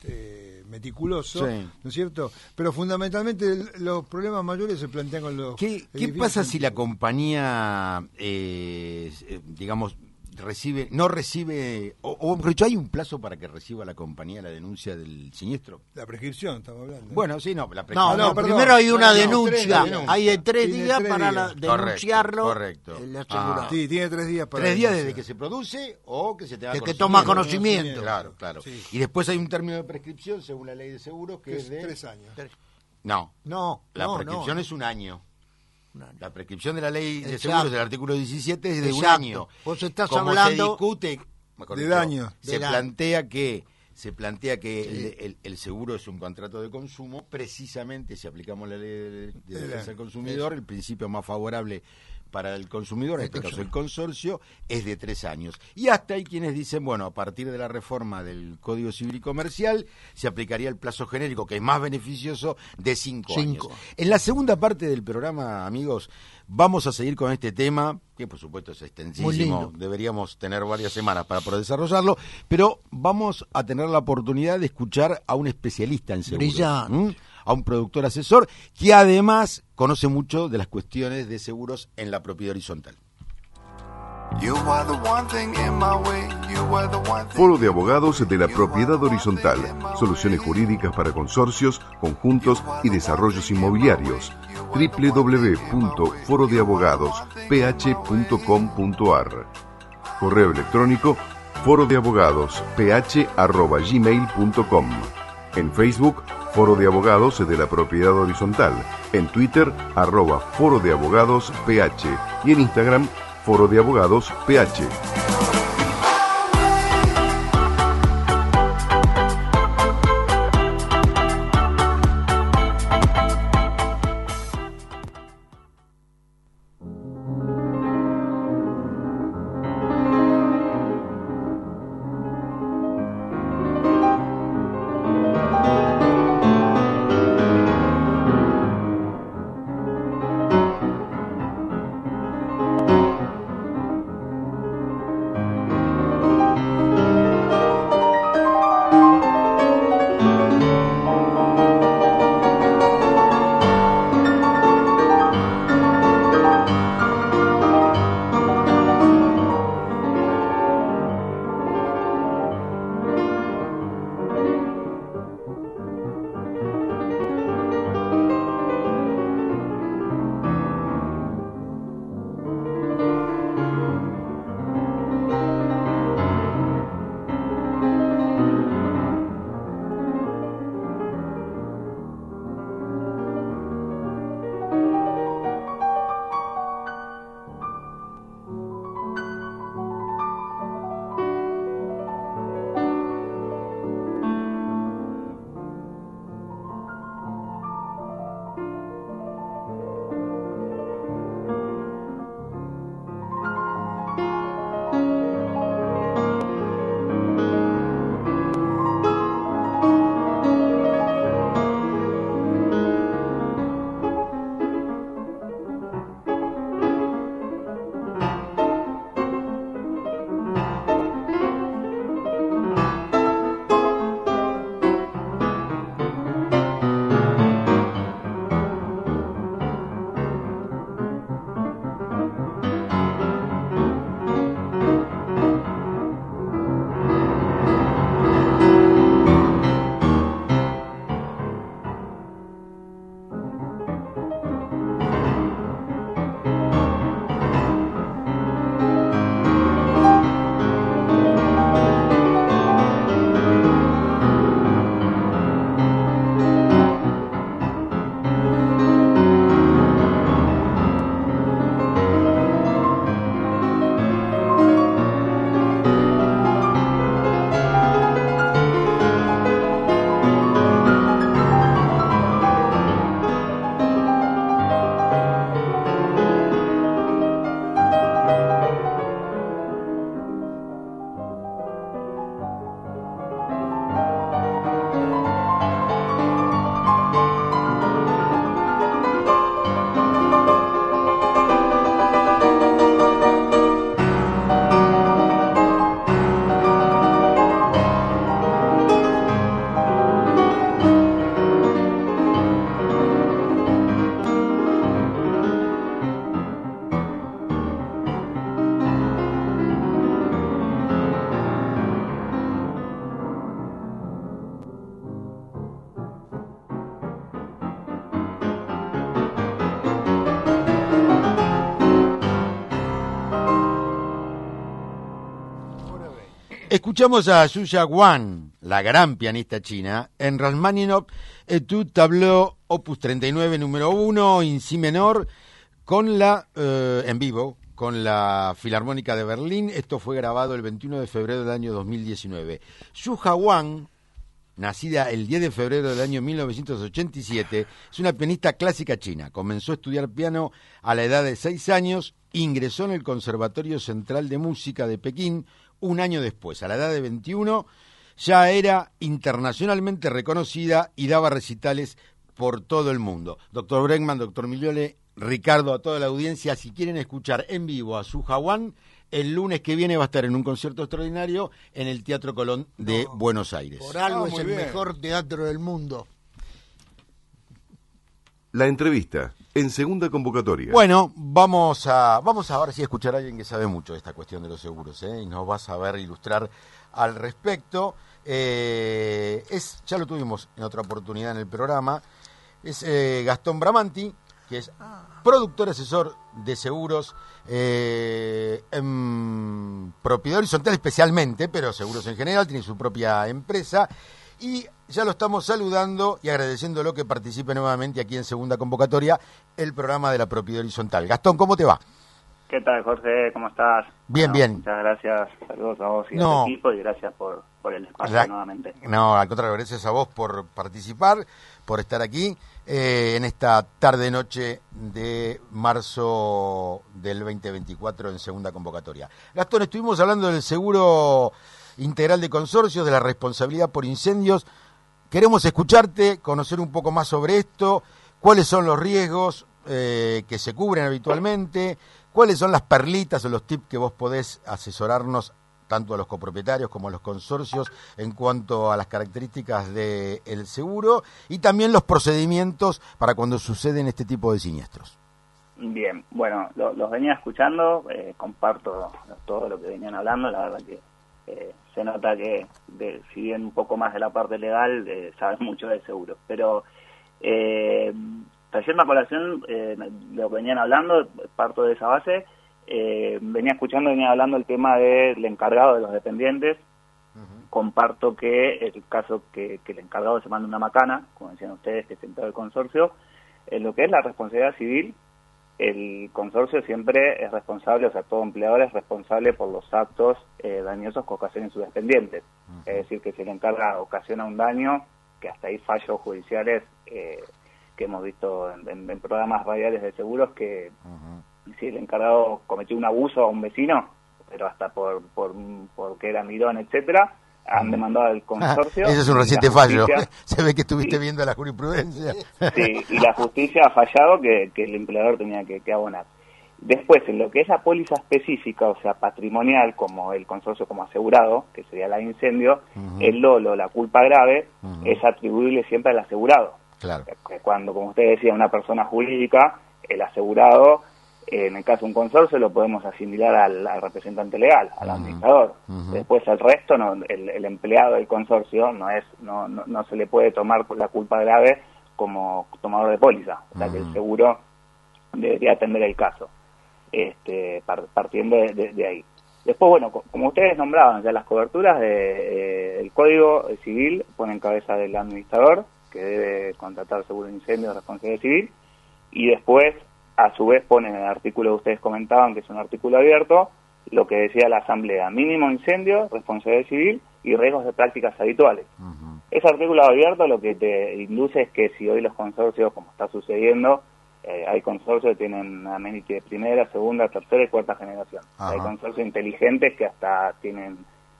S4: meticuloso,
S2: Sí.
S4: ¿no es cierto? Pero fundamentalmente los problemas mayores se plantean con los
S2: ¿Qué
S4: edificios
S2: pasa si la
S4: antiguos.
S2: compañía, digamos, no recibe, o mejor dicho, hay un plazo para que reciba la compañía la denuncia del siniestro?
S4: La prescripción, estamos hablando.
S2: Bueno, sí, no, la
S3: No,
S4: no,
S3: no,
S4: perdón.
S3: primero hay una
S4: No, no,
S3: denuncia.
S4: 3 días.
S3: Hay 3
S4: Tiene
S3: días
S4: 3
S3: para
S4: días.
S3: denunciarlo.
S2: Correcto.
S3: El
S2: Ah.
S3: asegurado.
S4: Sí, tiene 3 días para
S2: 3 días
S4: denunciar.
S2: desde que se produce o que se tenga
S3: De que
S2: conocimiento.
S3: toma conocimiento.
S2: Claro, claro.
S4: Sí.
S2: Y después hay un término de prescripción, según la ley de seguros, que
S4: Que
S2: es
S4: es
S2: de...
S4: 3 años.
S2: No,
S3: No,
S2: la
S3: no,
S2: prescripción
S3: no.
S2: es un año.
S3: Un año.
S2: La prescripción de la ley de
S3: Exacto.
S2: seguros del artículo 17 es de un
S3: Exacto.
S2: año.
S3: Vos estás
S2: Como
S3: hablando-
S2: se discute, mejor
S4: De
S2: dicho,
S4: daño.
S2: se
S3: De daño.
S2: plantea que el seguro es un contrato de consumo, precisamente si aplicamos la ley de defensa del consumidor, el principio más favorable para el consumidor, en este caso el consorcio, es de 3 años. Y hasta hay quienes dicen, bueno, a partir de la reforma del Código Civil y Comercial, se aplicaría el plazo genérico, que es más beneficioso, de 5 años.
S3: 5.
S2: En la segunda parte del programa, amigos, vamos a seguir con este tema, que por supuesto es
S3: Muy
S2: extensísimo,
S3: lindo.
S2: deberíamos tener varias semanas para poder desarrollarlo, pero vamos a tener la oportunidad de escuchar a un especialista en seguros.
S3: Brillante.
S2: ¿Mm? A un productor asesor que además conoce mucho de las cuestiones de seguros en la propiedad horizontal.
S1: Foro de Abogados de la Propiedad Horizontal. Soluciones jurídicas para consorcios, conjuntos y desarrollos inmobiliarios. www.forodeabogadosph.com.ar. Correo electrónico forodeabogadosph@gmail.com. En Facebook, Foro de Abogados de la Propiedad Horizontal. En Twitter, @Foro de Abogados PH. Y en Instagram, Foro de Abogados PH.
S2: Escuchamos a Yuya Wang, la gran pianista china, en Rachmaninoff Etude Tableau Opus 39 número 1 en si menor con la en vivo con la Filarmónica de Berlín. Esto fue grabado el 21 de febrero del año 2019. Yuya Wang, nacida el 10 de febrero del año 1987, es una pianista clásica china. Comenzó a estudiar piano a la edad de 6 años, ingresó en el Conservatorio Central de Música de Pekín un año después. A la edad de 21 ya era internacionalmente reconocida y daba recitales por todo el mundo. Doctor Bregman, doctor Miliole, Ricardo, a toda la audiencia, si quieren escuchar en vivo a Yuya Wang, el lunes que viene va a estar en un concierto extraordinario en el Teatro Colón de Buenos Aires.
S3: Por algo es
S4: muy
S3: el
S4: bien.
S3: mejor teatro del mundo.
S1: La entrevista en segunda convocatoria.
S2: Bueno, vamos a ahora sí a escuchar a alguien que sabe mucho de esta cuestión de los seguros, y nos va a saber ilustrar al respecto. Ya lo tuvimos en otra oportunidad en el programa. Es Gastón Bramanti, que es productor asesor de seguros en propiedad horizontal especialmente, pero seguros en general, tiene su propia empresa. Y ya lo estamos saludando y agradeciéndolo que participe nuevamente aquí en segunda convocatoria, el programa de la propiedad horizontal. Gastón, ¿cómo te va?
S5: ¿Qué tal, Jorge? ¿Cómo estás?
S2: Bien, bien.
S5: Muchas gracias. Saludos a vos y a
S2: No.
S5: tu equipo y gracias por el espacio nuevamente.
S2: No, al contrario, gracias a vos por participar, por estar aquí en esta tarde-noche de marzo del 2024 en segunda convocatoria. Gastón, estuvimos hablando del seguro integral de consorcios, de la responsabilidad por incendios. Queremos escucharte, conocer un poco más sobre esto, cuáles son los riesgos que se cubren habitualmente, cuáles son las perlitas o los tips que vos podés asesorarnos tanto a los copropietarios como a los consorcios en cuanto a las características del seguro y también los procedimientos para cuando suceden este tipo de siniestros.
S5: Bien, bueno, los venía escuchando, comparto todo lo que venían hablando, la verdad que se nota que si bien un poco más de la parte legal, saben mucho del seguro, pero trayendo a colación lo que venían hablando, parto de esa base. Venía hablando el tema del encargado de los dependientes. Uh-huh. Comparto que el caso que el encargado se manda una macana, como decían ustedes, que es el del consorcio, en lo que es la responsabilidad civil, el consorcio siempre es responsable, o sea, todo empleador es responsable por los actos dañosos que ocasionen sus dependientes. Uh-huh. Es decir, que si el encargado ocasiona un daño, que hasta hay fallos judiciales que hemos visto en programas radiales de seguros que... Uh-huh. Si el encargado cometió un abuso a un vecino, pero hasta porque era mirón, etcétera, han demandado al consorcio.
S2: Ese es un reciente fallo. Se ve que estuviste viendo la jurisprudencia.
S5: Sí, y la justicia ha fallado que el empleador tenía que abonar. Después, en lo que es la póliza específica, o sea, patrimonial, como el consorcio como asegurado, que sería la de incendio, uh-huh. El dolo, la culpa grave, uh-huh. Es atribuible siempre al asegurado. Claro. Que cuando, como usted decía, una persona jurídica, el asegurado... En el caso de un consorcio lo podemos asimilar al representante legal, al administrador. Uh-huh. Después el resto, el empleado del consorcio no se le puede tomar la culpa grave como tomador de póliza. O sea que el seguro debería atender el caso, partiendo de ahí. Después, bueno, como ustedes nombraban, ya las coberturas del Código Civil ponen cabeza del administrador, que debe contratar seguro de incendio de responsabilidad civil, y después... A su vez ponen el artículo que ustedes comentaban, que es un artículo abierto, lo que decía la Asamblea, mínimo incendio, responsabilidad civil y riesgos de prácticas habituales. Uh-huh. Ese artículo abierto lo que te induce es que si hoy los consorcios, como está sucediendo, hay consorcios que tienen amenity de primera, segunda, tercera y cuarta generación. Uh-huh. Hay consorcios inteligentes que hasta tienen...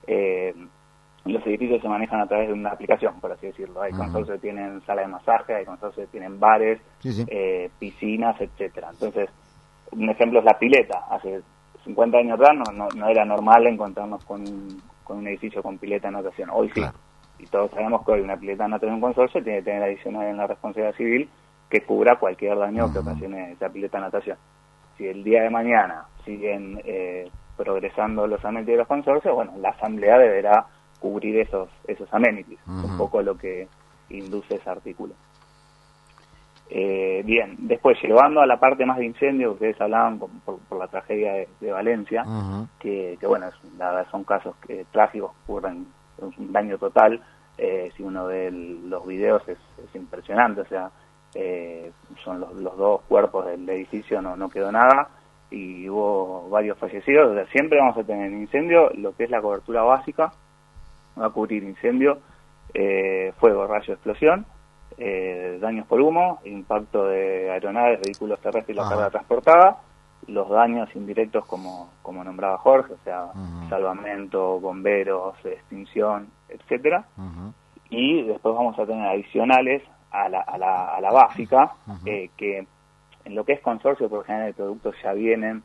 S5: los edificios se manejan a través de una aplicación, por así decirlo. Hay consorcios que tienen sala de masaje, hay consorcios que tienen bares, sí. Piscinas, etcétera. Entonces, un ejemplo es la pileta. Hace 50 años atrás no era normal encontrarnos con un edificio con pileta de natación. Hoy sí. Claro. Y todos sabemos que hoy una pileta de natación en un consorcio tiene que tener adicional en la responsabilidad civil que cubra cualquier daño que ocasione esa pileta de natación. Si el día de mañana siguen progresando los amenities de los consorcios, bueno, la Asamblea deberá cubrir esos amenities, un poco lo que induce ese artículo. Bien, después llevando a la parte más de incendio, ustedes hablaban por la tragedia de Valencia, que bueno, la verdad son casos trágicos, ocurren, es un daño total. Si uno ve los videos es impresionante, o sea, son los dos cuerpos del edificio, no quedó nada, y hubo varios fallecidos. O sea, siempre vamos a tener incendio, lo que es la cobertura básica, va a cubrir incendio, fuego, rayo, explosión, daños por humo, impacto de aeronaves, vehículos terrestres y la carga transportada, los daños indirectos como nombraba Jorge, o sea, salvamento, bomberos, extinción, etcétera. Y después vamos a tener adicionales a la básica, que en lo que es consorcio, por general de productos ya vienen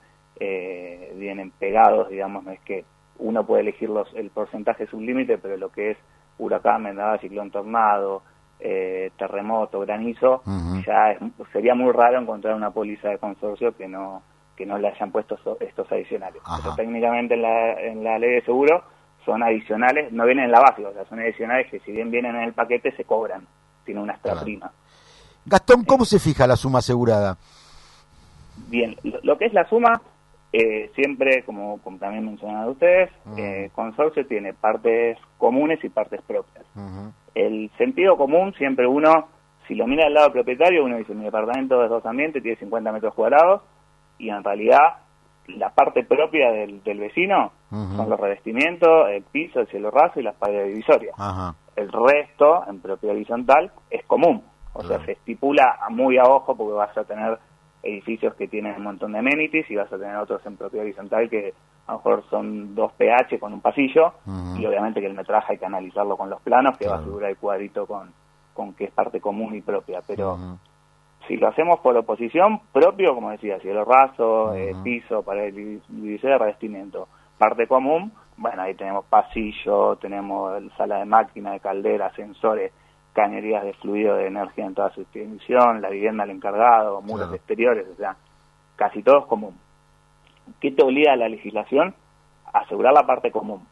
S5: pegados, digamos, no es que uno puede elegir el porcentaje sublímite, pero lo que es huracán, vendaval, ciclón, tornado, terremoto, granizo, ya sería muy raro encontrar una póliza de consorcio que no le hayan puesto estos adicionales. Pero técnicamente en la ley de seguro son adicionales, no vienen en la básica, o sea, son adicionales que si bien vienen en el paquete se cobran, tiene una extra prima.
S2: Gastón, ¿cómo se fija la suma asegurada?
S5: Bien, lo que es la suma, siempre, como también mencionaron ustedes, consorcio tiene partes comunes y partes propias. El sentido común, siempre uno, si lo mira del lado propietario, uno dice, mi departamento es 2 ambientes, tiene 50 metros cuadrados, y en realidad la parte propia del vecino son los revestimientos, el piso, el cielo raso y las paredes divisorias. El resto, en propiedad horizontal, es común. O sea, se estipula muy a ojo porque vas a tener edificios que tienen un montón de amenities y vas a tener otros en propiedad horizontal que a lo mejor son 2 pH con un pasillo, y obviamente que el metraje hay que analizarlo con los planos, que va a figurar el cuadrito con que es parte común y propia. Pero si lo hacemos por oposición, propio, como decía, cielo raso, piso, pared divisoria, revestimiento. Parte común, bueno, ahí tenemos pasillo, tenemos sala de máquina, de caldera, sensores, cañerías de fluido de energía en toda su extensión, la vivienda al encargado, muros exteriores, o sea, casi todo es común. ¿Qué te obliga a la legislación? A asegurar la parte común.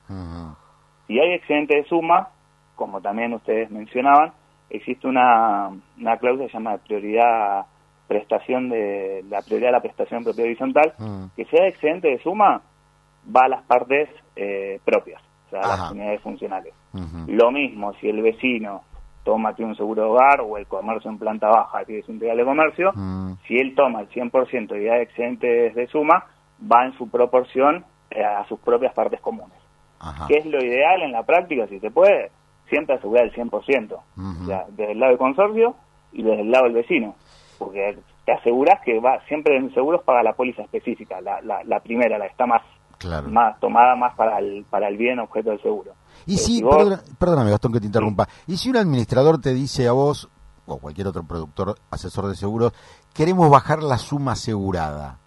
S5: Si hay excedente de suma, como también ustedes mencionaban, existe una cláusula que se llama prioridad prestación de la prioridad de la prestación en propiedad horizontal, que sea excedente de suma, va a las partes propias, o sea, a las unidades funcionales. Lo mismo si el vecino tiene un seguro de hogar, o el comercio en planta baja tiene su integral de comercio, si él toma el 100% de idea de excedentes de suma, va en su proporción a sus propias partes comunes. ¿Qué es lo ideal en la práctica? Si se puede, siempre asegurar el 100%, o sea, desde el lado del consorcio y desde el lado del vecino, porque te aseguras que va siempre en seguros paga la póliza específica, la primera, la que está más tomada más para el bien objeto del seguro.
S2: Y si vos... perdóname, Gastón, que te interrumpa. Y si un administrador te dice a vos, o cualquier otro productor, asesor de seguros, queremos bajar la suma asegurada,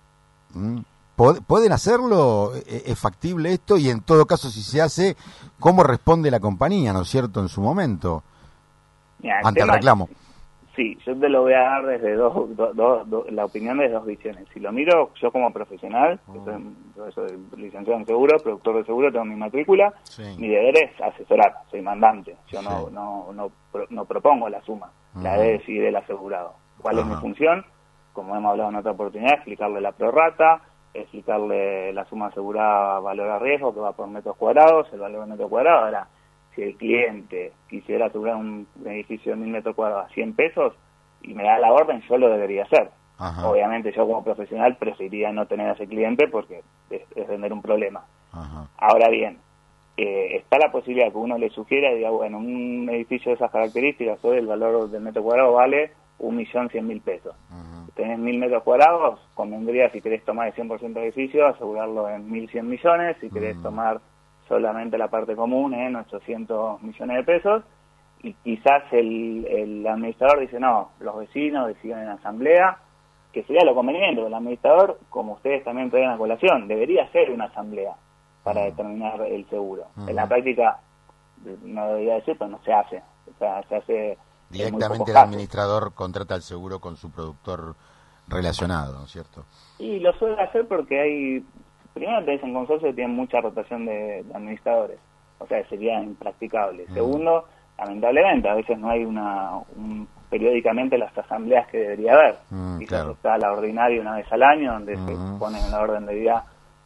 S2: ¿pueden hacerlo? ¿Es factible esto? Y en todo caso, si se hace, ¿cómo responde la compañía, no es cierto, en su momento? Ante el reclamo.
S5: Sí, yo te lo voy a dar desde la opinión desde 2 visiones. Si lo miro yo como profesional, yo soy licenciado en seguro, productor de seguro, tengo mi matrícula, mi deber es asesorar, soy mandante, yo no propongo la suma, la debe decidir el asegurado. ¿Cuál es mi función? Como hemos hablado en otra oportunidad, explicarle la prorrata, explicarle la suma asegurada valor a riesgo que va por metros cuadrados, el valor de metro cuadrado. Ahora, si el cliente quisiera asegurar un edificio de 1000 metros cuadrados a 100 pesos y me da la orden, yo lo debería hacer. Obviamente yo como profesional preferiría no tener a ese cliente porque es vender un problema. Ahora bien, está la posibilidad que uno le sugiera y diga, bueno, un edificio de esas características, hoy el valor del metro cuadrado vale 1.100.000 pesos. Si tenés 1000 metros cuadrados, convendría, si querés tomar el 100% del edificio, asegurarlo en 1.100 millones, si querés tomar solamente la parte común en 800 millones de pesos, y quizás el administrador dice, no, los vecinos deciden en asamblea, que sería lo conveniente, porque el administrador, como ustedes también traen a colación, debería hacer una asamblea para determinar el seguro. En la práctica, no debería decir, pero no se hace. O sea, se hace
S2: directamente. El administrador contrata el seguro con su productor relacionado, ¿no es cierto?
S5: Y lo suele hacer porque hay... Primero, te dicen consorcio que tienen mucha rotación de administradores, o sea, sería impracticable. Segundo, lamentablemente, a veces no hay un periódicamente las asambleas que debería haber. Quizás
S2: claro.
S5: está la ordinaria una vez al año, donde se ponen en la orden de día,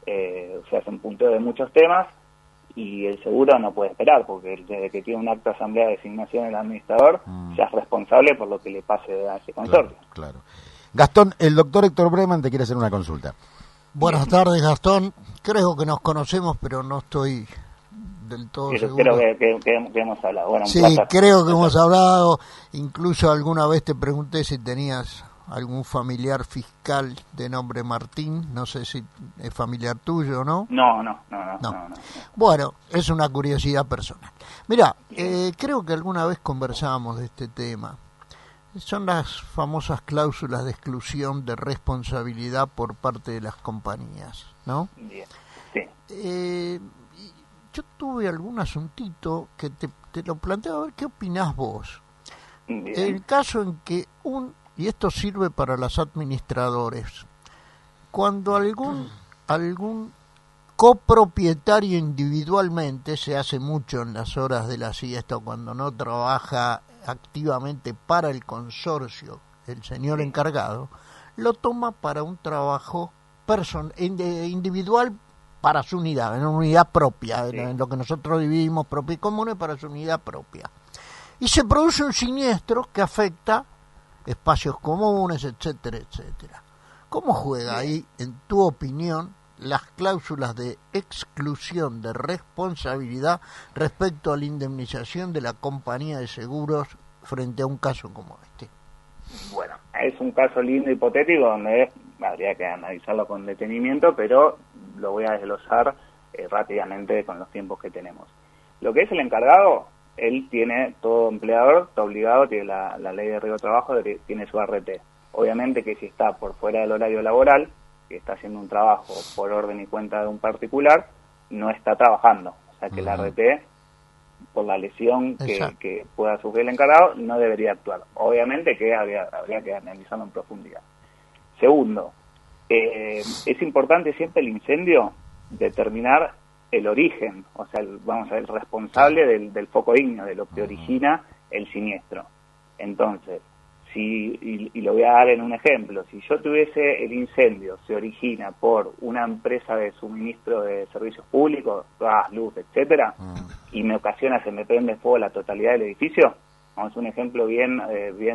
S5: se hacen punteo de muchos temas, y el seguro no puede esperar, porque desde que tiene un acta de asamblea de designación el administrador, ya es responsable por lo que le pase a ese consorcio.
S2: Claro. Gastón, el doctor Héctor Breman te quiere hacer una consulta.
S3: Buenas tardes, Gastón. Creo que nos conocemos, pero no estoy del todo seguro.
S5: Creo que hemos hablado. Bueno,
S3: Sí, creo que hemos hablado. Incluso alguna vez te pregunté si tenías algún familiar fiscal de nombre Martín. No sé si es familiar tuyo o no.
S5: No.
S3: Bueno, es una curiosidad personal. Mira, creo que alguna vez conversábamos de este tema. Son las famosas cláusulas de exclusión de responsabilidad por parte de las compañías, ¿no?
S5: Bien, sí.
S3: Yo tuve algún asuntito que te lo planteo, a ver qué opinás vos.
S5: Bien.
S3: El caso en que y esto sirve para los administradores, cuando algún copropietario individualmente, se hace mucho en las horas de la siesta, cuando no trabaja activamente para el consorcio, el señor encargado, lo toma para un trabajo individual para su unidad, en una unidad propia, en lo que nosotros dividimos propio y común, para su unidad propia. Y se produce un siniestro que afecta espacios comunes, etcétera, etcétera. ¿Cómo juega ahí, en tu opinión, las cláusulas de exclusión de responsabilidad respecto a la indemnización de la compañía de seguros frente a un caso como este?
S5: Bueno, es un caso lindo hipotético donde habría que analizarlo con detenimiento, pero lo voy a desglosar rápidamente con los tiempos que tenemos. Lo que es el encargado, él tiene, todo empleador está obligado, tiene la ley de riesgo de trabajo, tiene su ART. Obviamente que si está por fuera del horario laboral, que está haciendo un trabajo por orden y cuenta de un particular, no está trabajando. O sea que la ART, por la lesión que pueda sufrir el encargado, no debería actuar. Obviamente que habría que analizarlo en profundidad. Segundo, es importante siempre el incendio determinar el origen, o sea, vamos a ver, el responsable del foco ígneo, de lo que origina el siniestro. Entonces, y lo voy a dar en un ejemplo, si yo tuviese el incendio, se origina por una empresa de suministro de servicios públicos, gas, luz, etcétera, y me ocasiona, se me prende fuego la totalidad del edificio, vamos a un ejemplo bien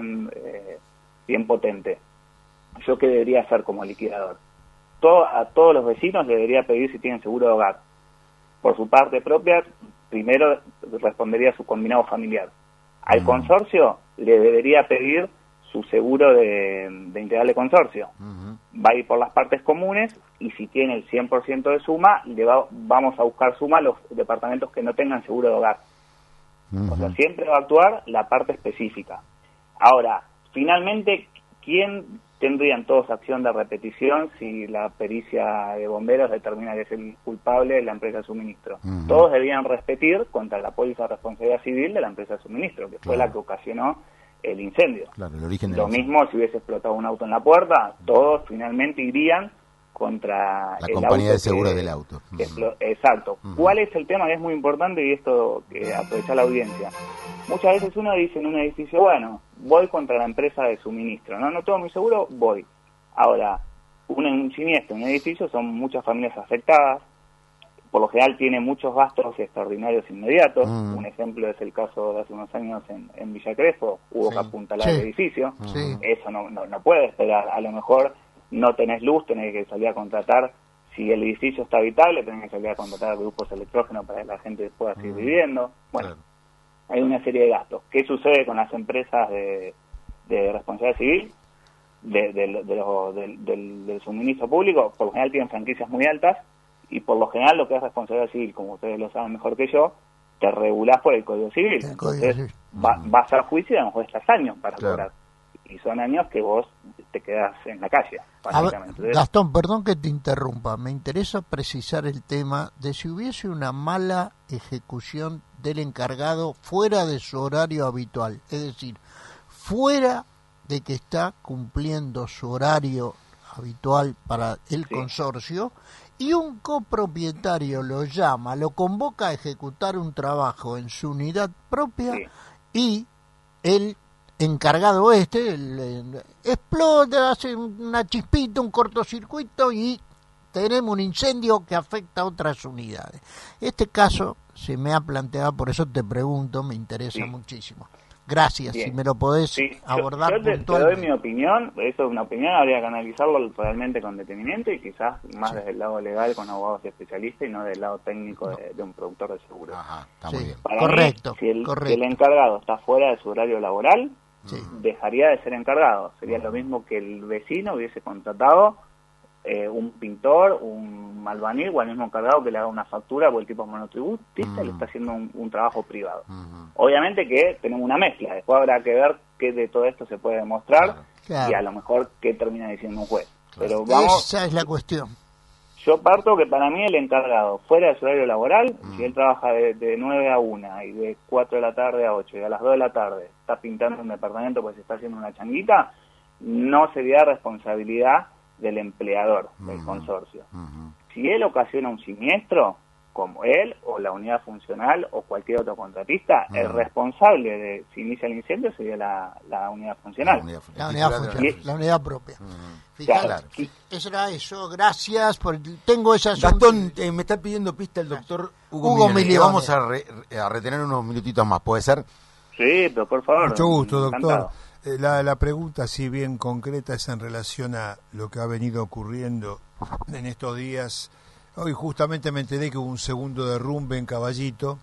S5: potente. ¿Yo qué debería hacer como liquidador? A todos los vecinos le debería pedir si tienen seguro de hogar. Por su parte propia, primero respondería a su combinado familiar. Al consorcio le debería pedir su seguro de integral de consorcio. Va a ir por las partes comunes y si tiene el 100% de suma, vamos a buscar suma a los departamentos que no tengan seguro de hogar. O sea, siempre va a actuar la parte específica. Ahora, finalmente, ¿quién tendrían todos acción de repetición si la pericia de bomberos determina que es el culpable de la empresa de suministro? Todos debían repetir contra la póliza de responsabilidad civil de la empresa de suministro, que fue la que ocasionó el incendio.
S2: Claro, el origen del
S5: Lo mismo si hubiese explotado un auto en la puerta, todos finalmente irían contra
S2: la
S5: el
S2: compañía
S5: auto
S2: de seguro del auto.
S5: Exacto. ¿Cuál es el tema que es muy importante y esto que aprovechar la audiencia? Muchas veces uno dice en un edificio, bueno, voy contra la empresa de suministro, no tengo mi seguro, voy. Ahora, un siniestro en un edificio son muchas familias afectadas, por lo general tiene muchos gastos extraordinarios inmediatos. Un ejemplo es el caso de hace unos años en Villa Crespo, hubo que apuntalar el edificio. Eso no puede esperar. A lo mejor no tenés luz, tenés que salir a contratar. Si el edificio está habitable, tenés que salir a contratar grupos electrógenos para que la gente pueda seguir viviendo. Bueno, hay una serie de gastos. ¿Qué sucede con las empresas de responsabilidad civil? Del suministro público, por lo general tienen franquicias muy altas y por lo general lo que es responsabilidad civil, como ustedes lo saben mejor que yo, te regulás por el Código Civil. Entonces vas al juicio y a lo mejor estás años para cobrar. Y son años que vos te quedás en la calle.
S3: Ver, Gastón, perdón que te interrumpa, me interesa precisar el tema de si hubiese una mala ejecución del encargado fuera de su horario habitual, es decir, fuera de que está cumpliendo su horario habitual para el consorcio, y un copropietario lo llama, lo convoca a ejecutar un trabajo en su unidad propia y él encargado explota, hace una chispita, un cortocircuito y tenemos un incendio que afecta a otras unidades. Este caso se me ha planteado, por eso te pregunto, me interesa muchísimo. Gracias,
S5: Bien.
S3: si me lo podés abordar
S5: yo te
S3: puntualmente.
S5: doy mi opinión, eso es una opinión, habría que analizarlo realmente con detenimiento y quizás más desde el lado legal con abogados especialistas y no del lado técnico de un productor de seguros.
S2: Ajá, está muy bien.
S5: Para
S3: Correcto,
S5: mí, si el
S3: correcto.
S5: encargado está fuera de su horario laboral,
S3: Sí.
S5: dejaría de ser encargado. Sería lo mismo que el vecino hubiese contratado un pintor, un albañil o al mismo encargado que le haga una factura porque el tipo es monotributista y le está haciendo un trabajo privado. Obviamente que tenemos una mezcla, después habrá que ver qué de todo esto se puede demostrar
S3: Claro.
S5: y a lo mejor qué termina diciendo un juez. Pero vamos,
S3: Esa es la cuestión.
S5: yo parto que para mí el encargado fuera de su horario laboral, si él trabaja de 9 a 1 y de 4 de la tarde a 8 y a las 2 de la tarde está pintando un departamento porque se está haciendo una changuita, no sería responsabilidad del empleador del consorcio. Si él ocasiona un siniestro, como él o la unidad funcional o cualquier otro contratista, el responsable de si inicia el incendio sería la unidad funcional.
S3: La unidad funcional, la unidad propia. Fijate,
S5: Claro.
S3: eso era eso, gracias, tengo esas...
S2: Gastón, me está pidiendo pista el doctor Hugo Milione.
S3: Milione.
S2: Vamos a retener unos minutitos más, ¿puede ser?
S5: Sí, pero por favor.
S4: Mucho gusto, doctor.
S5: encantado.
S4: La pregunta, si bien concreta, es en relación a lo que ha venido ocurriendo en estos días. Hoy justamente me enteré que hubo un segundo derrumbe en Caballito,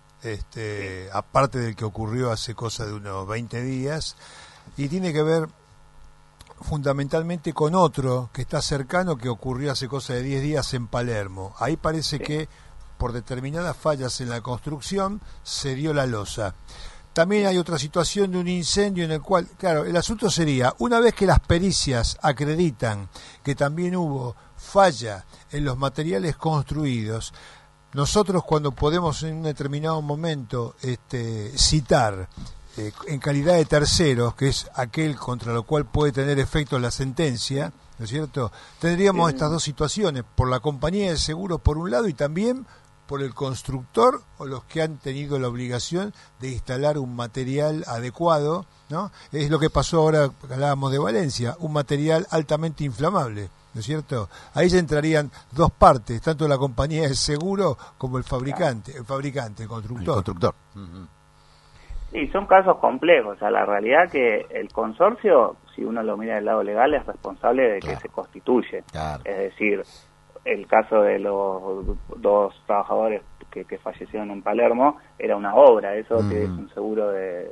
S4: aparte del que ocurrió hace cosa de unos 20 días, y tiene que ver fundamentalmente con otro que está cercano, que ocurrió hace cosa de 10 días en Palermo. Ahí parece que por determinadas fallas en la construcción se dio la losa. También hay otra situación de un incendio en el cual, claro, el asunto sería, una vez que las pericias acreditan que también hubo falla en los materiales construidos, nosotros cuando podemos en un determinado momento citar en calidad de terceros, que es aquel contra lo cual puede tener efecto la sentencia, ¿no es cierto? Tendríamos estas dos situaciones, por la compañía de seguros por un lado y también por el constructor o los que han tenido la obligación de instalar un material adecuado, ¿no? Es lo que pasó ahora, hablábamos de Valencia, un material altamente inflamable, ¿no es cierto? Ahí ya entrarían dos partes, tanto la compañía de seguro como el fabricante, el constructor.
S2: El constructor.
S5: Sí, son casos complejos. O sea, la realidad que el consorcio, si uno lo mira del lado legal, es responsable de que se constituye.
S2: Claro.
S5: Es decir, el caso de los dos trabajadores que fallecieron en Palermo era una obra, eso que es un seguro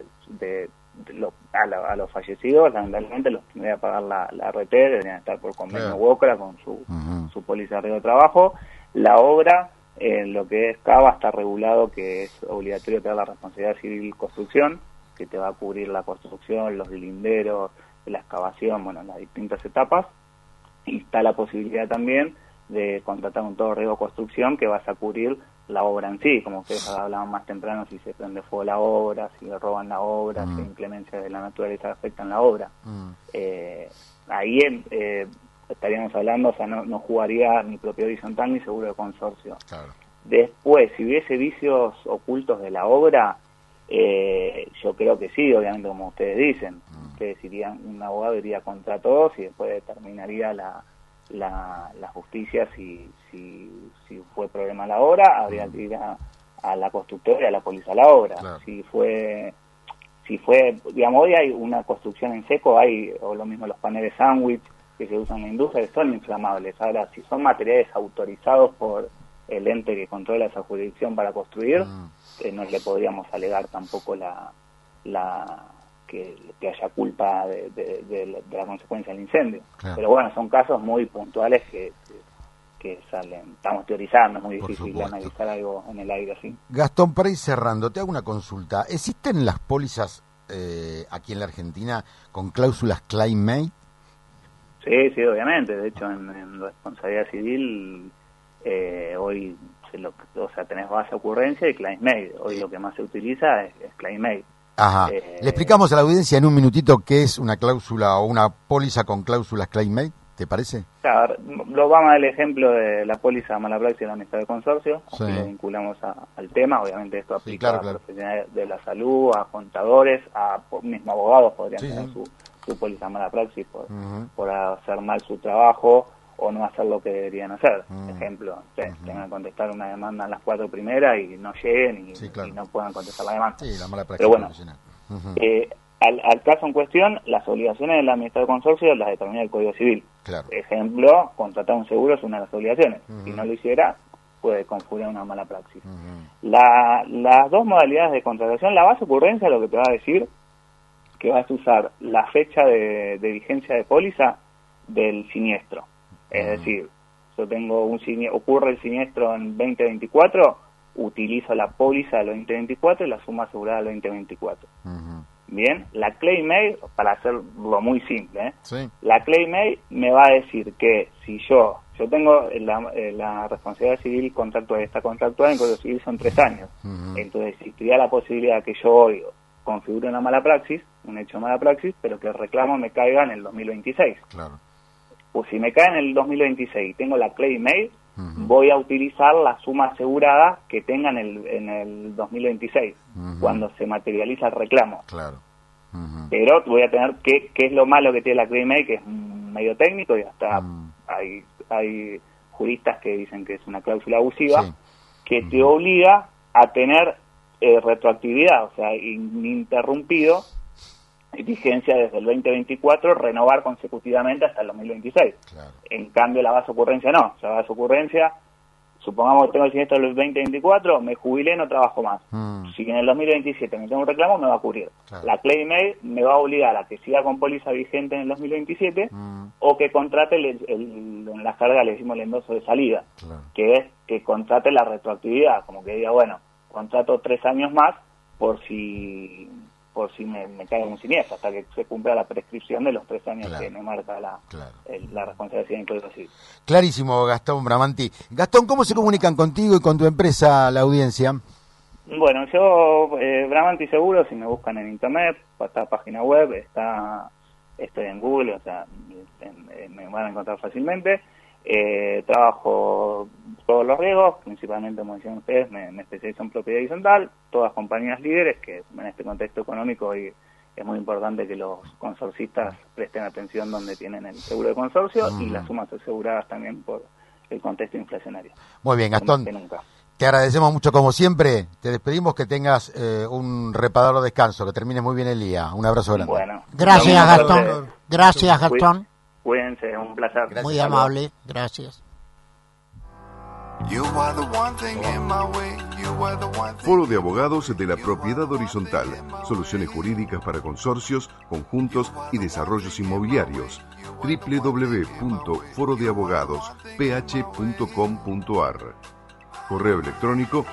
S5: a los fallecidos, lamentablemente los tendría que pagar la RT, deberían estar por convenio WOCRA con su póliza de riesgo de trabajo. La obra, lo que es CABA, está regulado que es obligatorio tener la responsabilidad civil construcción, que te va a cubrir la construcción, los linderos, la excavación, bueno, las distintas etapas, y está la posibilidad también de contratar un todo riesgo construcción que vas a cubrir la obra en sí, como ustedes hablaban más temprano, si se prende fuego la obra, si le roban la obra, si inclemencias de la naturaleza afectan la obra. Ahí estaríamos hablando, o sea, no jugaría ni propiedad horizontal ni seguro de consorcio.
S2: Claro.
S5: Después, si hubiese vicios ocultos de la obra, yo creo que sí, obviamente, como ustedes dicen. Ustedes irían, un abogado iría contra todos y después determinaría la justicia si fue problema la obra, habría que ir a la constructora y a la póliza la obra.
S2: Claro.
S5: Si fue, digamos, hoy hay una construcción en seco, o lo mismo los paneles sándwich que se usan en la industria, que son inflamables. Ahora, si son materiales autorizados por el ente que controla esa jurisdicción para construir, no le podríamos alegar tampoco que haya culpa de la consecuencia del incendio. Claro. Pero bueno, son casos muy puntuales que salen. Estamos teorizando, es muy difícil analizar algo en el aire así.
S2: Gastón, para ir cerrando, te hago una consulta. ¿Existen las pólizas aquí en la Argentina con cláusulas claim-made?
S5: Sí, obviamente. De hecho, en responsabilidad civil hoy tenés base ocurrencia y claim-made. Hoy lo que más se utiliza es claim-made.
S2: Ajá. Le explicamos a la audiencia en un minutito qué es una cláusula o una póliza con cláusulas claim-made. ¿Te parece?
S5: Claro, lo vamos al ejemplo de la póliza de mala praxis y la amistad de consorcio,
S2: Sí.
S5: así lo vinculamos al tema. Obviamente esto
S2: Sí,
S5: aplica
S2: claro.
S5: a profesionales de la salud, a contadores, a mismo abogados podrían
S2: Sí,
S5: tener
S2: sí.
S5: su póliza de mala praxis
S2: Ujú.
S5: por hacer mal su trabajo o no hacer lo que deberían hacer.
S2: Mm.
S5: Ejemplo, tengan que contestar una demanda en las 4 primeras y no lleguen y,
S2: Sí, claro.
S5: y no puedan contestar la demanda.
S2: Sí, la mala praxis
S5: Pero bueno,
S2: profesional. Ujú.
S5: al caso en cuestión, las obligaciones de la amistad de consorcio las determina el Código Civil.
S2: Claro.
S5: Ejemplo, contratar un seguro es una de las obligaciones.
S2: Ujú.
S5: Si no lo hiciera, puede configurar una mala praxis.
S2: Ujú.
S5: Las dos modalidades de contratación, la base ocurrencia lo que te va a decir que vas a usar la fecha de vigencia de póliza del siniestro. Es decir, yo tengo ocurre el siniestro en 2024, utilizo la póliza del 2024 y la suma asegurada del 2024.
S2: Ujú.
S5: Bien, la Claim-Aid, para hacerlo muy simple,
S2: Sí.
S5: la Claim-Aid me va a decir que si yo tengo la responsabilidad civil contractual, está contractual en Código Civil son 3 años.
S2: Ujú.
S5: Entonces existiría la posibilidad que yo hoy configure una mala praxis, un hecho de mala praxis, pero que el reclamo me caiga en el 2026.
S2: Claro.
S5: O si me cae en el 2026 y tengo la Claim-Aid,
S2: Ujú.
S5: voy a utilizar la suma asegurada que tenga en el 2026,
S2: Ujú.
S5: cuando se materializa el reclamo.
S2: Claro. Ujú.
S5: Pero voy a tener qué es lo malo que tiene la Claim-Aid, que es medio técnico y hasta hay juristas que dicen que es una cláusula abusiva,
S2: Sí.
S5: que te obliga a tener retroactividad, o sea, ininterrumpido, vigencia desde el 2024, renovar consecutivamente hasta el 2026.
S2: Claro.
S5: En cambio, la base ocurrencia no. La base ocurrencia, supongamos que tengo el siniestro del 2024, me jubilé, no trabajo más.
S2: Mm.
S5: Si en el 2027 me tengo un reclamo, me va a cubrir.
S2: Claro.
S5: La Claim-Aid me va a obligar a que siga con póliza vigente en el 2027
S2: Mm.
S5: o que contrate en la carga le decimos el endoso de salida,
S2: Claro.
S5: que es que contrate la retroactividad, como que diga, bueno, contrato 3 años más por si me cae un siniestro, hasta que se cumpla la prescripción de los 3 años
S2: Claro.
S5: que me marca la responsabilidad civil en Código Civil.
S2: Clarísimo, Gastón Bramanti. Gastón, ¿cómo se comunican contigo y con tu empresa la audiencia?
S5: Bueno, yo, Bramanti Seguro, si me buscan en internet, está página web, estoy en Google, o sea, me van a encontrar fácilmente. Trabajo todos los riesgos, principalmente, como decían ustedes, me especializo en propiedad horizontal, todas compañías líderes, que en este contexto económico hoy es muy importante que los consorcistas presten atención donde tienen el seguro de consorcio y las sumas aseguradas también por el contexto inflacionario.
S2: Muy bien, Gastón.
S5: Más que nunca.
S2: Te agradecemos mucho como siempre. Te despedimos, que tengas un reparador descanso, que termines muy bien el día. Un abrazo grande.
S5: Bueno,
S3: Gracias,
S5: nos vemos.
S3: Gastón. Gracias, Gastón.
S5: Cuídense, un placer.
S2: Gracias.
S3: Muy
S5: Hasta luego.
S3: amable. Gracias.
S6: You are the one thing in my way. You are the one thing.
S1: Foro de Abogados de la Propiedad Horizontal. Soluciones jurídicas para consorcios, conjuntos y desarrollos inmobiliarios. www.forodeabogadosph.com.ar. Correo electrónico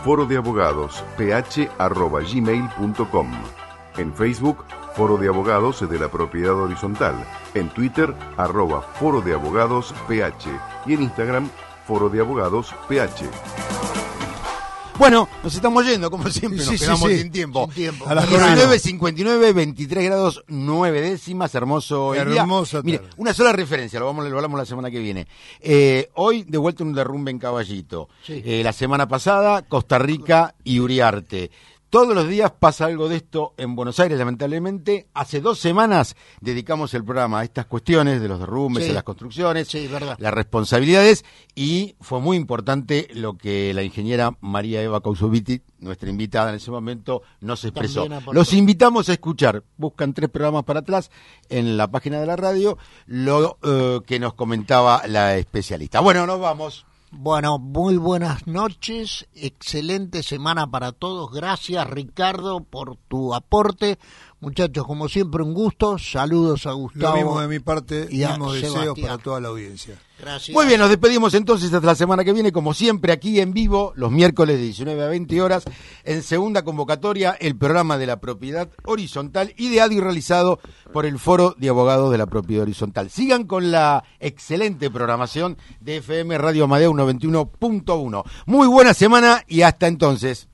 S1: forodeabogadosph@gmail.com. En Facebook, Foro de Abogados de la Propiedad Horizontal. En Twitter, @Foro de Abogados PH. Y en Instagram, Foro de Abogados PH.
S2: Bueno, nos estamos yendo, como siempre, nos
S4: Sí, sí,
S2: quedamos
S4: sí.
S2: sin tiempo.
S3: Sin tiempo.
S4: A las
S2: 19:59, 23 grados 9 décimas, hermoso el día.
S4: Hermosa
S2: Mire,
S4: tarde.
S2: una sola referencia, lo hablamos la semana que viene. Hoy, de vuelta un derrumbe en Caballito.
S3: Sí.
S2: La semana pasada, Costa Rica y Uriarte. Todos los días pasa algo de esto en Buenos Aires, lamentablemente. Hace 2 semanas dedicamos el programa a estas cuestiones de los derrumbes,
S3: Sí.
S2: de las construcciones,
S3: Sí, verdad.
S2: las responsabilidades, y fue muy importante lo que la ingeniera María Eva Causoviti, nuestra invitada en ese momento, nos expresó.
S3: También aportó.
S2: Los invitamos a escuchar, buscan 3 programas para atrás en la página de la radio, lo que nos comentaba la especialista. Bueno, nos vamos.
S3: Bueno, muy buenas noches, excelente semana para todos. Gracias, Ricardo, por tu aporte. Muchachos, como siempre, un gusto. Saludos a
S4: Lo
S3: Gustavo.
S4: mismo de mi parte,
S3: y a
S4: mismos deseos
S3: Sebastián.
S4: para toda la audiencia.
S3: Gracias.
S2: Muy bien, nos despedimos entonces hasta la semana que viene, como siempre, aquí en vivo, los miércoles de 19 a 20 horas, en segunda convocatoria, el programa de la propiedad horizontal, ideado y realizado por el Foro de Abogados de la Propiedad Horizontal. Sigan con la excelente programación de FM Radio Amadeo 91.1. Muy buena semana y hasta entonces.